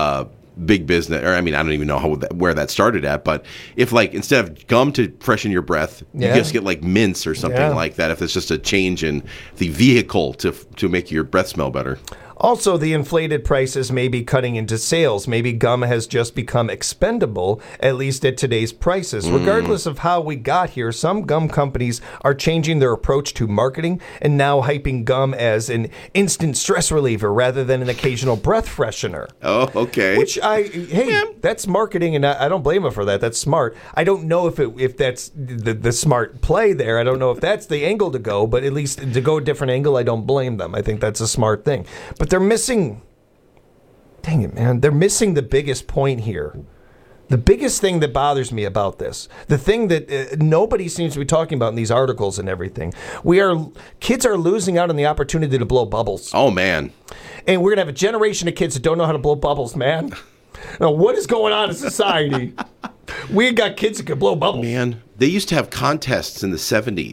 big business, or I mean, I don't even know where that started at, but if like instead of gum to freshen your breath, you just get like mints or something like that, if it's just a change in the vehicle to make your breath smell better. Also, the inflated prices may be cutting into sales. Maybe gum has just become expendable, at least at today's prices. Regardless of how we got here, some gum companies are changing their approach to marketing and now hyping gum as an instant stress reliever rather than an occasional breath freshener. Oh, okay. Which that's marketing, and I don't blame them for that. That's smart. I don't know if that's the smart play there. I don't know if that's the angle to go, but at least to go a different angle, I don't blame them. I think that's a smart thing. But they're missing, dang it, man, they're missing the biggest point here. The biggest thing that bothers me about this, the thing that nobody seems to be talking about in these articles and everything, kids are losing out on the opportunity to blow bubbles. Oh, man. And we're going to have a generation of kids that don't know how to blow bubbles, man. Now, what is going on in society? We got kids that can blow bubbles. Man, they used to have contests in the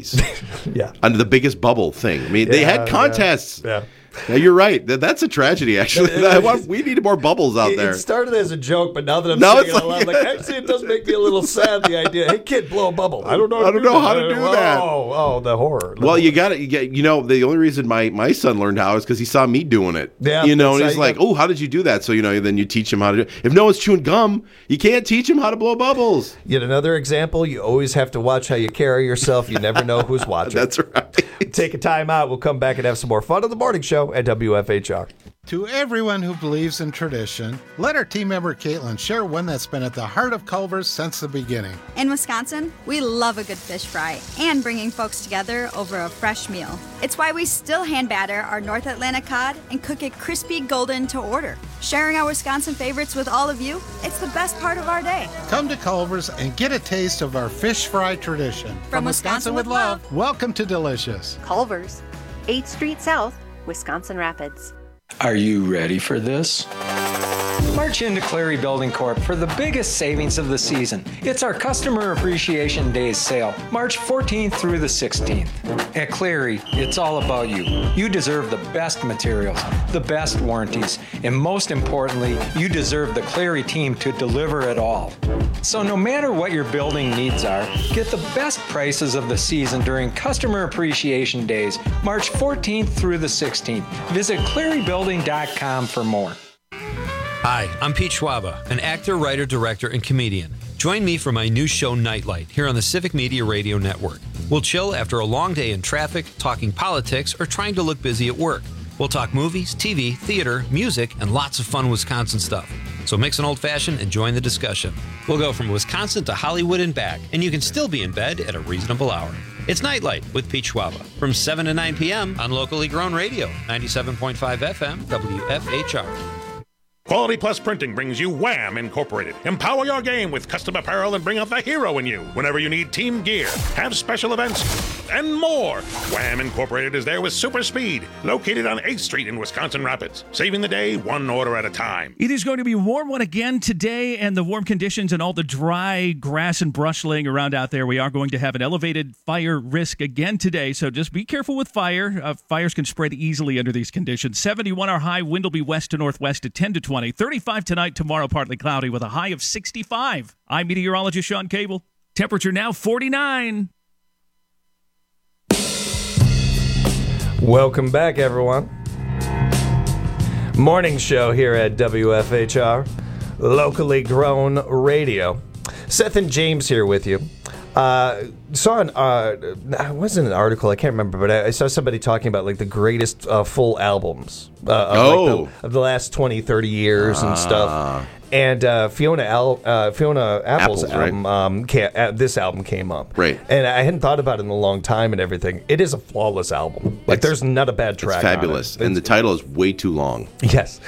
70s. Under the biggest bubble thing. I mean, they had contests. Yeah. Yeah, you're right. That's a tragedy, actually. We need more bubbles out there. It started as a joke, but now that I'm saying it out loud, actually, it does make me a little sad, the idea. Hey, kid, blow a bubble. I don't know how to do that. Oh, the horror. Well, the only reason my son learned how is because he saw me doing it. Yeah. And he's like, oh, how did you do that? So, then you teach him how to do it. If no one's chewing gum, you can't teach him how to blow bubbles. Yet another example, you always have to watch how you carry yourself. You never know who's watching. That's right. Take a time out. We'll come back and have some more fun on the morning show at WFHR. To everyone who believes in tradition, let our team member Caitlin share one that's been at the heart of Culver's since the beginning. In Wisconsin, we love a good fish fry and bringing folks together over a fresh meal. It's why we still hand batter our North Atlantic cod and cook it crispy golden to order. Sharing our Wisconsin favorites with all of you, it's the best part of our day. Come to Culver's and get a taste of our fish fry tradition. From Wisconsin with love. Welcome to Delicious. Culver's, 8th Street South, Wisconsin Rapids. Are you ready for this? March into Cleary Building Corp for the biggest savings of the season. It's our Customer Appreciation Days sale, March 14th through the 16th. At Cleary, it's all about you. You deserve the best materials, the best warranties, and most importantly, you deserve the Cleary team to deliver it all. So no matter what your building needs are, get the best prices of the season during Customer Appreciation Days, March 14th through the 16th. Visit clearybuilding.com for more. Hi, I'm Pete Schwaba, an actor, writer, director, and comedian. Join me for my new show, Nightlight, here on the Civic Media Radio Network. We'll chill after a long day in traffic, talking politics, or trying to look busy at work. We'll talk movies, TV, theater, music, and lots of fun Wisconsin stuff. So mix an old-fashioned and join the discussion. We'll go from Wisconsin to Hollywood and back, and you can still be in bed at a reasonable hour. It's Nightlight with Pete Schwaba from 7 to 9 p.m. on locally grown radio, 97.5 FM, WFHR. Quality Plus Printing brings you Wham! Incorporated. Empower your game with custom apparel and bring out the hero in you. Whenever you need team gear, have special events, and more. Wham! Incorporated is there with super speed, located on 8th Street in Wisconsin Rapids, saving the day one order at a time. It is going to be a warm one again today, and the warm conditions and all the dry grass and brush laying around out there, we are going to have an elevated fire risk again today, so just be careful with fire. Fires can spread easily under these conditions. 71 our high, wind will be west to northwest at 10 to 20. 35 tonight, tomorrow partly cloudy with a high of 65. I'm meteorologist Sean Cable. Temperature now 49. Welcome back, everyone. Morning show here at WFHR, locally grown radio. Seth and James here with you. Saw it wasn't an article, I can't remember, but I saw somebody talking about like the greatest full albums of the last 20, 30 years and stuff. And Fiona Apple's album, this album came up. Right. And I hadn't thought about it in a long time and everything. It is a flawless album. Like, there's not a bad track. It's fabulous. On it. And the title is way too long. Yes.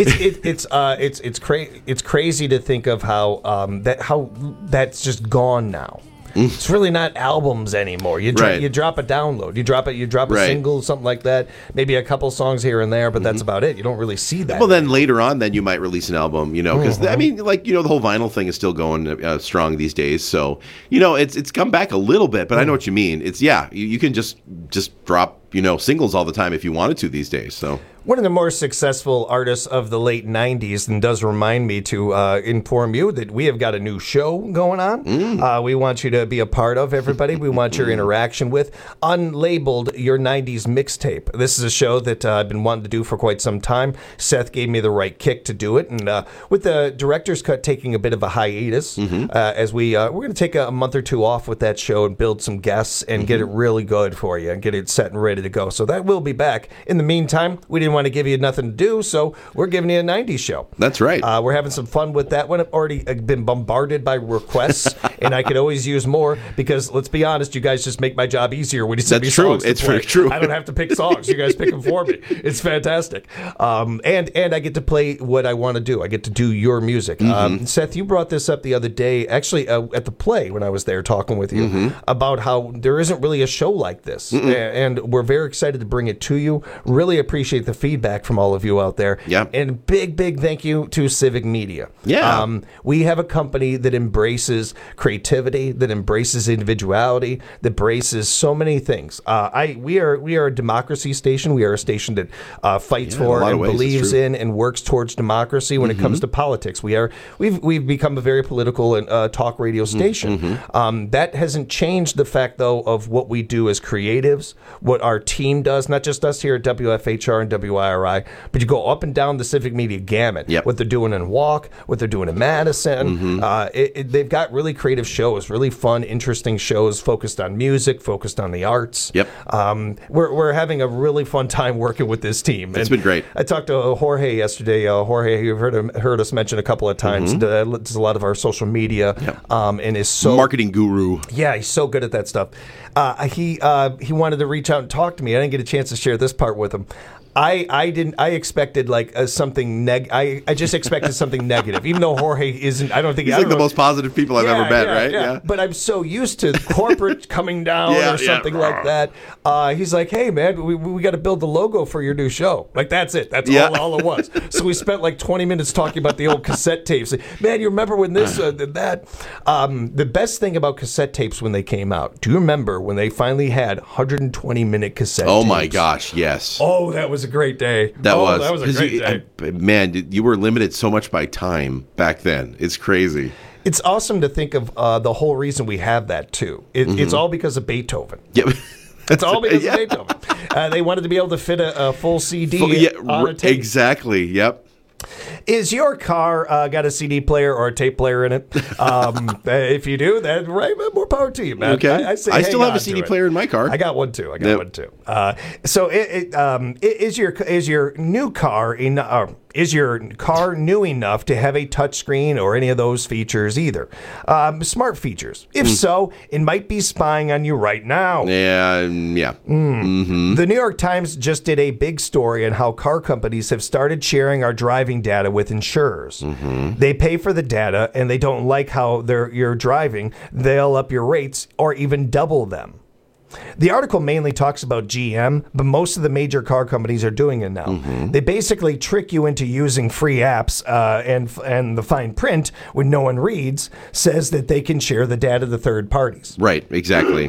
It's crazy to think of how that's just gone now. It's really not albums anymore. You drop a download, you drop a single, something like that. Maybe a couple songs here and there, but that's about it. You don't really see that. Well, then later on, then you might release an album, because I mean, the whole vinyl thing is still going strong these days. So it's come back a little bit, but I know what you mean. It's you can just drop singles all the time if you wanted to these days. So One of the more successful artists of the late 90s, and does remind me to inform you that we have got a new show going on. We want you to be a part of, everybody. We want your interaction with Unlabeled, Your 90s Mixtape. This is a show that I've been wanting to do for quite some time. Seth gave me the right kick to do it, and with the director's cut taking a bit of a hiatus, as we're going to take a month or two off with that show and build some guests and get it really good for you and get it set and ready to go. So that will be back. In the meantime, we didn't want to give you nothing to do, so we're giving you a 90s show. That's right. We're having some fun with that one. I've already been bombarded by requests, and I could always use more because, let's be honest, you guys just make my job easier when you send me songs to It's play. very true. I don't have to pick songs. You guys pick them for me. It's fantastic. And I get to play what I want to do. I get to do your music. Seth, you brought this up the other day, actually at the play when I was there talking with you, about how there isn't really a show like this. And we're very excited to bring it to you. Really appreciate the feedback from all of you out there. Yeah. And big thank you to Civic Media. Yeah. We have a company that embraces creativity, that embraces individuality, that embraces so many things. We are a democracy station. We are a station that fights for and believes in and works towards democracy when it comes to politics. We've become a very political and talk radio station. That hasn't changed the fact, though, of what we do as creatives, what our team does, not just us here at WFHR and WIRI, but you go up and down the Civic Media gamut. What they're doing in Walk, what they're doing in Madison. They've got really creative shows, really fun, interesting shows focused on music, focused on the arts. We're having a really fun time working with this team. It's been great. I talked to Jorge yesterday. Jorge, you've heard us mention a couple of times, does a lot of our social media, and is so marketing guru. Yeah, he's so good at that stuff. He wanted to reach out and talk to me. I didn't get a chance to share this part with him. I expected like something I just expected something negative, even though Jorge isn't. I don't think he's like the most positive people I've ever met, right? Yeah. But I'm so used to corporate coming down or something like that. He's like, hey man, we got to build the logo for your new show. Like that's it. That's all it was. So we spent like 20 minutes talking about the old cassette tapes. Man, you remember when this did that? The best thing about cassette tapes when they came out. Do you remember when they finally had 120-minute cassette tapes? Oh my gosh, yes. Oh, that was a great day. That was a great day. Man, you were limited so much by time back then. It's crazy. It's awesome to think of the whole reason we have that, too. It's all because of Beethoven. Yep. It's all because of Beethoven. They wanted to be able to fit a full CD on a tape. Exactly, yep. Is your car got a CD player or a tape player in it? If you do, then more power to you, man. Okay. I say I still have a CD player in my car. I got one too. So is your new car is your car new enough to have a touchscreen or any of those features either? Smart features. If so, it might be spying on you right now. Yeah. The New York Times just did a big story on how car companies have started sharing our driving data with insurers. They pay for the data, and they don't like how you're driving. They'll up your rates or even double them. The article mainly talks about GM, but most of the major car companies are doing it now. They basically trick you into using free apps, and the fine print, when no one reads, says that they can share the data to third parties. Right, exactly.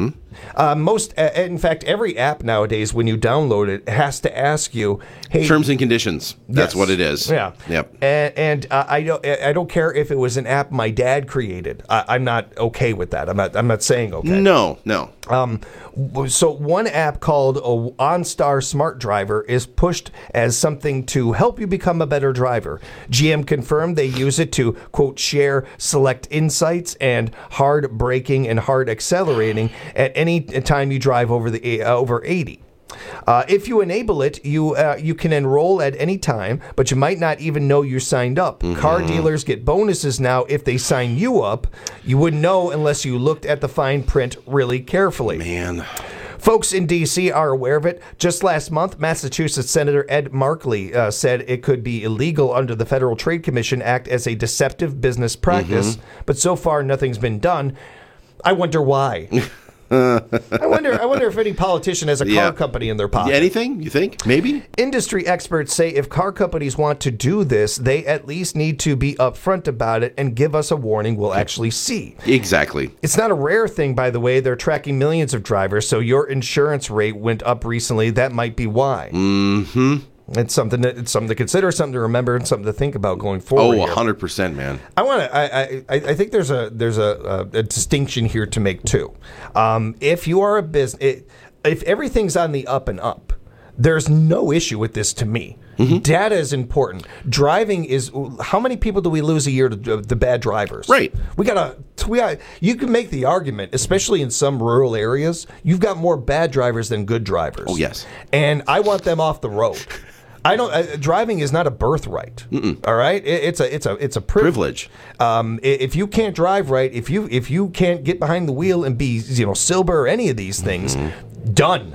In fact, every app nowadays, when you download it, has to ask you, hey, terms and conditions. That's what it is. Yeah. Yep. And I don't care if it was an app my dad created. I'm not okay with that. I'm not saying okay. No. So one app called OnStar Smart Driver is pushed as something to help you become a better driver. GM confirmed they use it to, quote, share select insights and hard braking and hard accelerating at any time you drive over 80. If you enable it, you can enroll at any time, but you might not even know you signed up. Car dealers get bonuses now if they sign you up. You wouldn't know unless you looked at the fine print really carefully. Man. Folks in D.C. are aware of it. Just last month, Massachusetts Senator Ed Markey said it could be illegal under the Federal Trade Commission Act as a deceptive business practice, but so far nothing's been done. I wonder why. I wonder if any politician has a car company in their pocket. Anything, you think? Maybe? Industry experts say if car companies want to do this, they at least need to be upfront about it and give us a warning we'll actually see. Exactly. It's not a rare thing, by the way. They're tracking millions of drivers, so your insurance rate went up recently. That might be why. It's something to consider, something to remember, and something to think about going forward. Oh, 100%, man. I think there's a distinction here to make too. If you are a business, if everything's on the up and up, there's no issue with this to me. Data is important. Driving is, how many people do we lose a year to the bad drivers? Right. You can make the argument, especially in some rural areas, you've got more bad drivers than good drivers. Oh, yes. And I want them off the road. Driving is not a birthright. All right, it's a privilege. If you can't drive right, if you can't get behind the wheel and be sober or any of these things, done.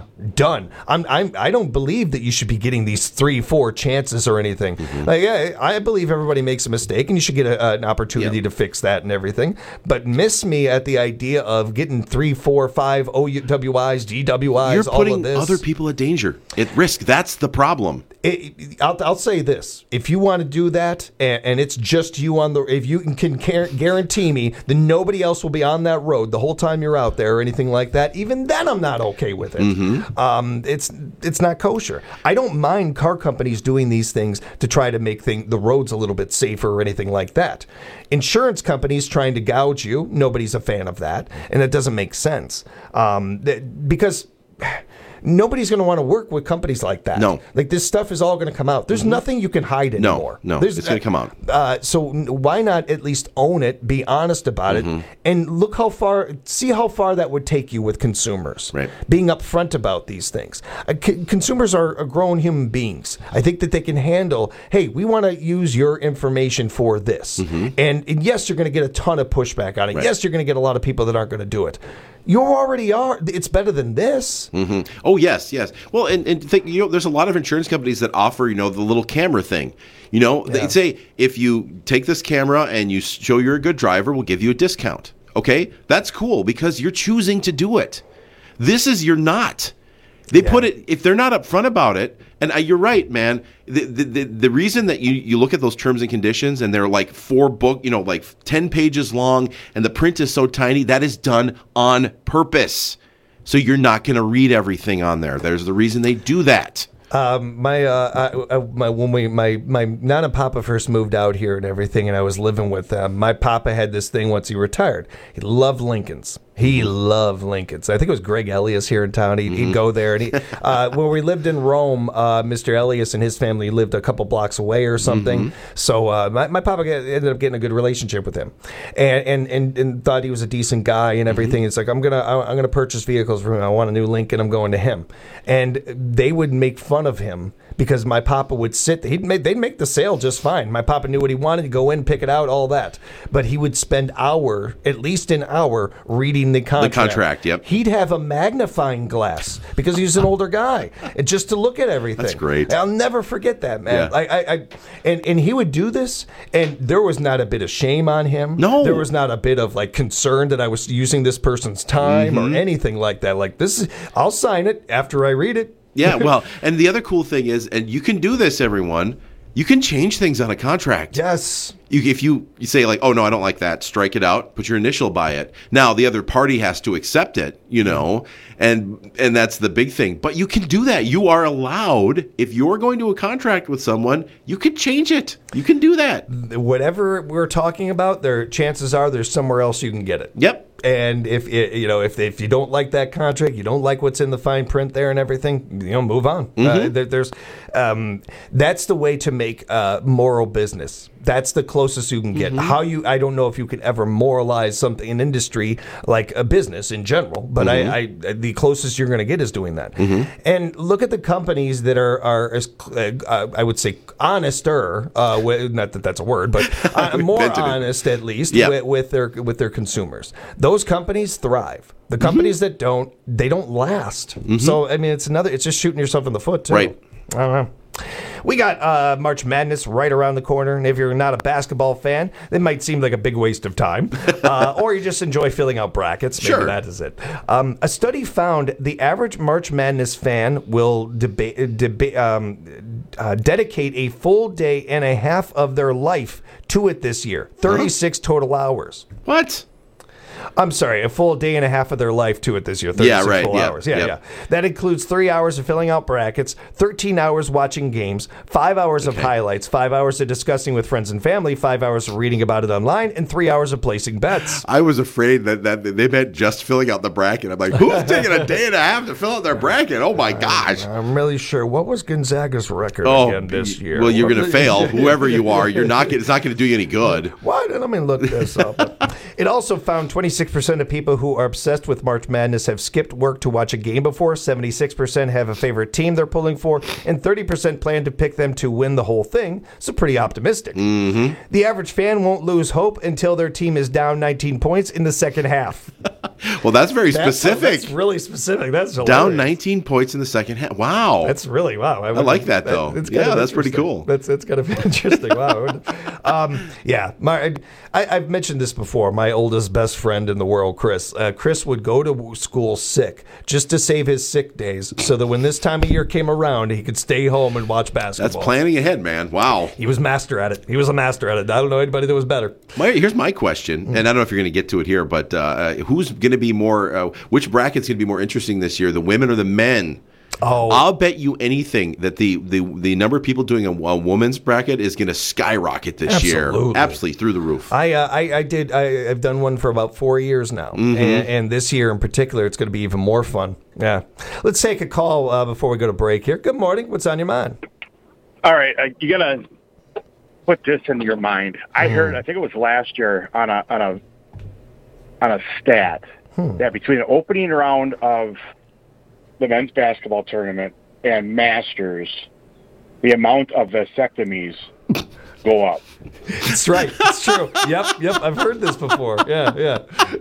I don't believe that you should be getting these 3-4 chances or anything. I believe everybody makes a mistake, and you should get an opportunity to fix that and everything. But miss me at the idea of getting 3, 4, 5 OWIs, DWIs. You're putting all of this. other people at danger, at risk. That's the problem. I'll say this: if you want to do that, and it's just you if you can guarantee me that nobody else will be on that road the whole time you're out there or anything like that, even then I'm not okay with it. It's not kosher. I don't mind car companies doing these things to try to make the roads a little bit safer or anything like that. Insurance companies trying to gouge you, nobody's a fan of that, and it doesn't make sense because nobody's going to want to work with companies like that. No. Like, this stuff is all going to come out. There's nothing you can hide anymore. No, it's going to come out. So why not at least own it, be honest about it, and see how far that would take you with consumers. Right. Being upfront about these things. Consumers are grown human beings. I think that they can handle, hey, we want to use your information for this. And yes, you're going to get a ton of pushback on it. Right. Yes, you're going to get a lot of people that aren't going to do it. You already are. It's better than this. Oh, yes. Well, and think, there's a lot of insurance companies that offer, the little camera thing. They say, if you take this camera and you show you're a good driver, we'll give you a discount. Okay? That's cool because you're choosing to do it. You're not. They put it, if they're not upfront about it, and you're right, man. The reason that you look at those terms and conditions and they're like 10 pages long, and the print is so tiny, that is done on purpose. So you're not going to read everything on there. There's the reason they do that. When my Nana and Papa first moved out here and everything, and I was living with them, my Papa had this thing once he retired. He loved Lincolns. He loved Lincolns. I think it was Greg Elias here in town. He'd go there. And when we lived in Rome, Mr. Elias and his family lived a couple blocks away or something. So my Papa ended up getting a good relationship with him, and thought he was a decent guy and everything. It's like, I'm gonna purchase vehicles for him. I want a new Lincoln. I'm going to him, and they would make fun of him because my Papa would sit. They'd make the sale just fine. My Papa knew what he wanted to go in, pick it out, all that. But he would spend at least an hour reading the contract. The contract, yep. He'd have a magnifying glass because he's an older guy, and just to look at everything. That's great. I'll never forget that, man. Yeah. And he would do this, and there was not a bit of shame on him. No, there was not a bit of concern that I was using this person's time or anything like that. Like, I'll sign it after I read it. Yeah, well, and the other cool thing is, and you can do this, everyone, you can change things on a contract. Yes. If you say, like, oh, no, I don't like that, strike it out, put your initial by it. Now, the other party has to accept it, and that's the big thing. But you can do that. You are allowed, if you're going to a contract with someone, you can change it. You can do that. Whatever we're talking about, chances are there's somewhere else you can get it. Yep. And if you don't like that contract, you don't like what's in the fine print there and everything, move on. That's the way to make moral business. That's the closest you can get. I don't know if you could ever moralize something, an industry like a business in general, but the closest you're going to get is doing that. And look at the companies that are as I would say honester, not that that's a word, but more honest at least with their consumers. Those companies thrive. The companies that don't, they don't last. So I mean, it's just shooting yourself in the foot too. Right. I don't know. We got March Madness right around the corner, and if you're not a basketball fan, it might seem like a big waste of time, or you just enjoy filling out brackets. Maybe that is it. A study found the average March Madness fan will dedicate a full day and a half of their life to it this year, 36 total hours. What? I'm sorry, a full day and a half of their life to it this year. 36 full hours. Yeah. That includes 3 hours of filling out brackets, 13 hours watching games, 5 hours of highlights, 5 hours of discussing with friends and family, 5 hours of reading about it online, and 3 hours of placing bets. I was afraid that they meant just filling out the bracket. I'm like, who's taking a day and a half to fill out their bracket? Oh my gosh! I'm really sure. What was Gonzaga's record again this year? Well, you're going to fail, whoever you are. It's not going to do you any good. What? Let me look this up. It also found 26% of people who are obsessed with March Madness have skipped work to watch a game before. 76% have a favorite team they're pulling for, and 30% plan to pick them to win the whole thing. So pretty optimistic. Mm-hmm. The average fan won't lose hope until their team is down 19 points in the second half. Well, that's very specific. That's really specific. That's hilarious. Down 19 points in the second half. Wow. That's really, wow. I like that, though. That's pretty cool. That's kind of interesting. Wow. I've mentioned this before. My oldest best friend in the world, Chris. Chris would go to school sick just to save his sick days so that when this time of year came around, he could stay home and watch basketball. That's planning ahead, man. Wow. He was master at it. He was a master at it. I don't know anybody that was better. Here's my question, and I don't know if you're going to get to it here, but who's going to be more, which bracket's going to be more interesting this year, the women or the men? Oh, I'll bet you anything that the number of people doing a woman's bracket is going to skyrocket this year. Absolutely through the roof. I've done one for about 4 years now, and this year in particular, it's going to be even more fun. Yeah, let's take a call before we go to break here. Good morning. What's on your mind? All right, you got to put this in your mind. I heard, I think it was last year on a stat that between the opening round of the men's basketball tournament and Masters, the amount of vasectomies go up. That's right. It's true. Yep. I've heard this before. Yeah.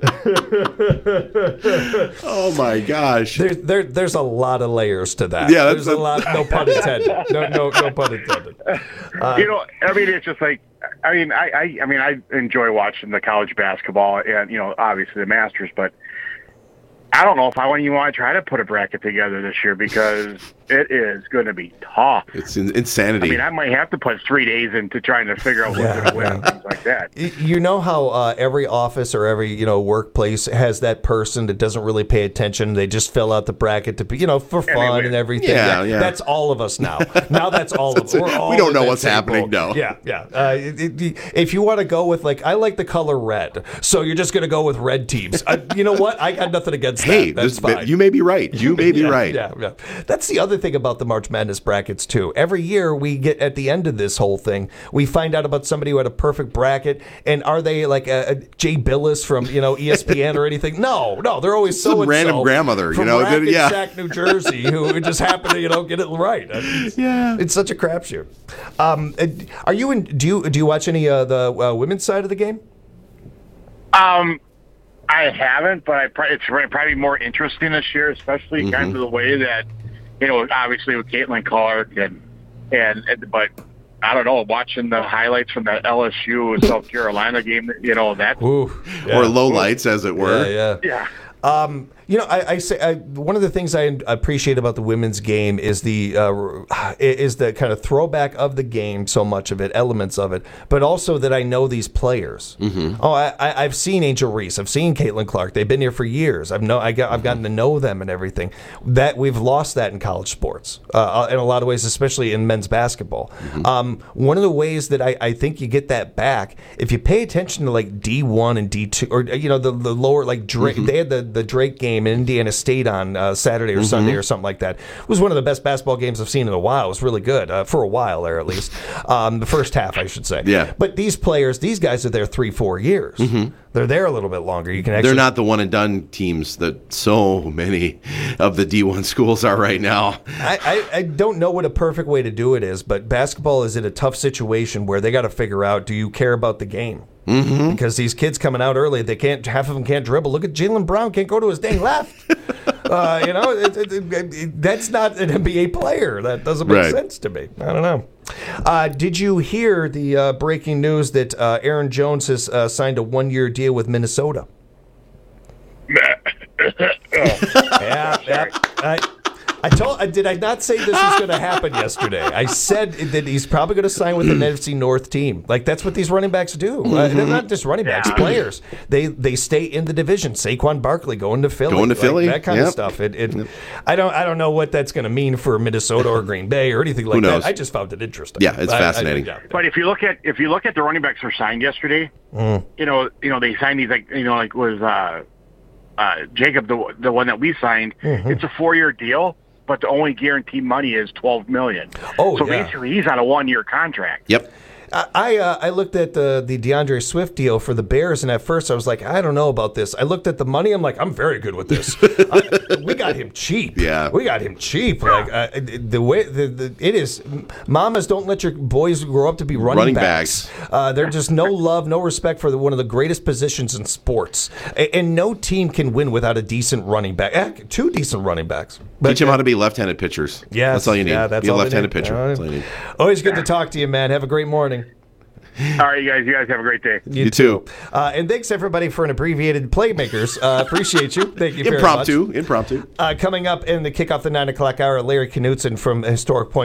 Oh my gosh. There's a lot of layers to that. Yeah, there's a lot. No pun intended. No pun intended. It's just like, I enjoy watching the college basketball and obviously the Masters, but I don't know if I even want to try to put a bracket together this year because it is going to be tough. It's insanity. I might have to put 3 days into trying to figure out who's going to win and things like that. You know how every office or every workplace has that person that doesn't really pay attention. They just fill out the bracket to be for fun and everything. Yeah. That's all of us now. Now that's all of us. We don't know what's happening. No. Yeah. If you want to go with I like the color red, so you're just going to go with red teams. You know what? I got nothing against. Hey, that's fine. You may be right. You may be right. Yeah. That's the other thing about the March Madness brackets, too. Every year we get at the end of this whole thing, we find out about somebody who had a perfect bracket. And are they like a Jay Billis from ESPN or anything? No. They're always some random grandmother, from Rackensack, New Jersey, who just happened to get it right. It's such a crapshoot. Are you in? Do you watch any of the women's side of the game? I haven't, but it's probably more interesting this year, especially kind of the way that, obviously with Caitlin Clark but I don't know, watching the highlights from that LSU South Carolina game, that or low lights, as it were. Yeah. I say one of the things I appreciate about the women's game is the kind of throwback of the game, so much of it, elements of it, but also that I know these players. I've seen Angel Reese, I've seen Caitlin Clark. They've been here for years. I've gotten to know them and everything. That we've lost that in college sports in a lot of ways, especially in men's basketball. One of the ways that I think you get that back, if you pay attention to D1 and D2, or the lower Drake, they had the Drake game in Indiana State on Saturday or Sunday or something like that. It was one of the best basketball games I've seen in a while. It was really good for a while there, at least the first half, I should say. Yeah. But these guys are there 3-4 years. They're there a little bit longer. They're not the one and done teams that so many of the D1 schools are right now. I don't know what a perfect way to do it is, but basketball is in a tough situation where they got to figure out, do you care about the game? Because these kids coming out early, half of them can't dribble. Look at Jaylen Brown, can't go to his dang left. That's not an NBA player. That doesn't make sense to me. I don't know. Did you hear the breaking news that Aaron Jones has signed a 1-year deal with Minnesota? Did I not say this was going to happen yesterday? I said that he's probably going to sign with an NFC North team. Like, that's what these running backs do. They're not just running backs, players. They stay in the division. Saquon Barkley going to Philly. That kind of stuff. I don't know what that's going to mean for Minnesota or Green Bay or anything like that. I just found it interesting. Yeah, it's fascinating. But if you look at the running backs who signed yesterday, they signed these was Jacob, the one that we signed. It's a 4-year deal, but the only guaranteed money is $12 million. Basically, he's on a 1-year contract. Yep. I looked at the DeAndre Swift deal for the Bears, and at first I was like, I don't know about this. I looked at the money. I'm like, I'm very good with this. We got him cheap. Yeah, we got him cheap. Like the way it is, mamas, don't let your boys grow up to be running backs. There's just no love, no respect for one of the greatest positions in sports, and no team can win without a decent running back. 2 decent running backs. Teach them how to be left-handed pitchers. Yeah, that's all you need. Yeah, that's be a all left-handed pitcher. That's all you need. Always good to talk to you, man. Have a great morning. All right, you guys have a great day. You too. And thanks, everybody, for an abbreviated Playmakers. Appreciate you. Thank you very much. Impromptu. Coming up in the kickoff the 9 o'clock hour, Larry Knutson from Historic Point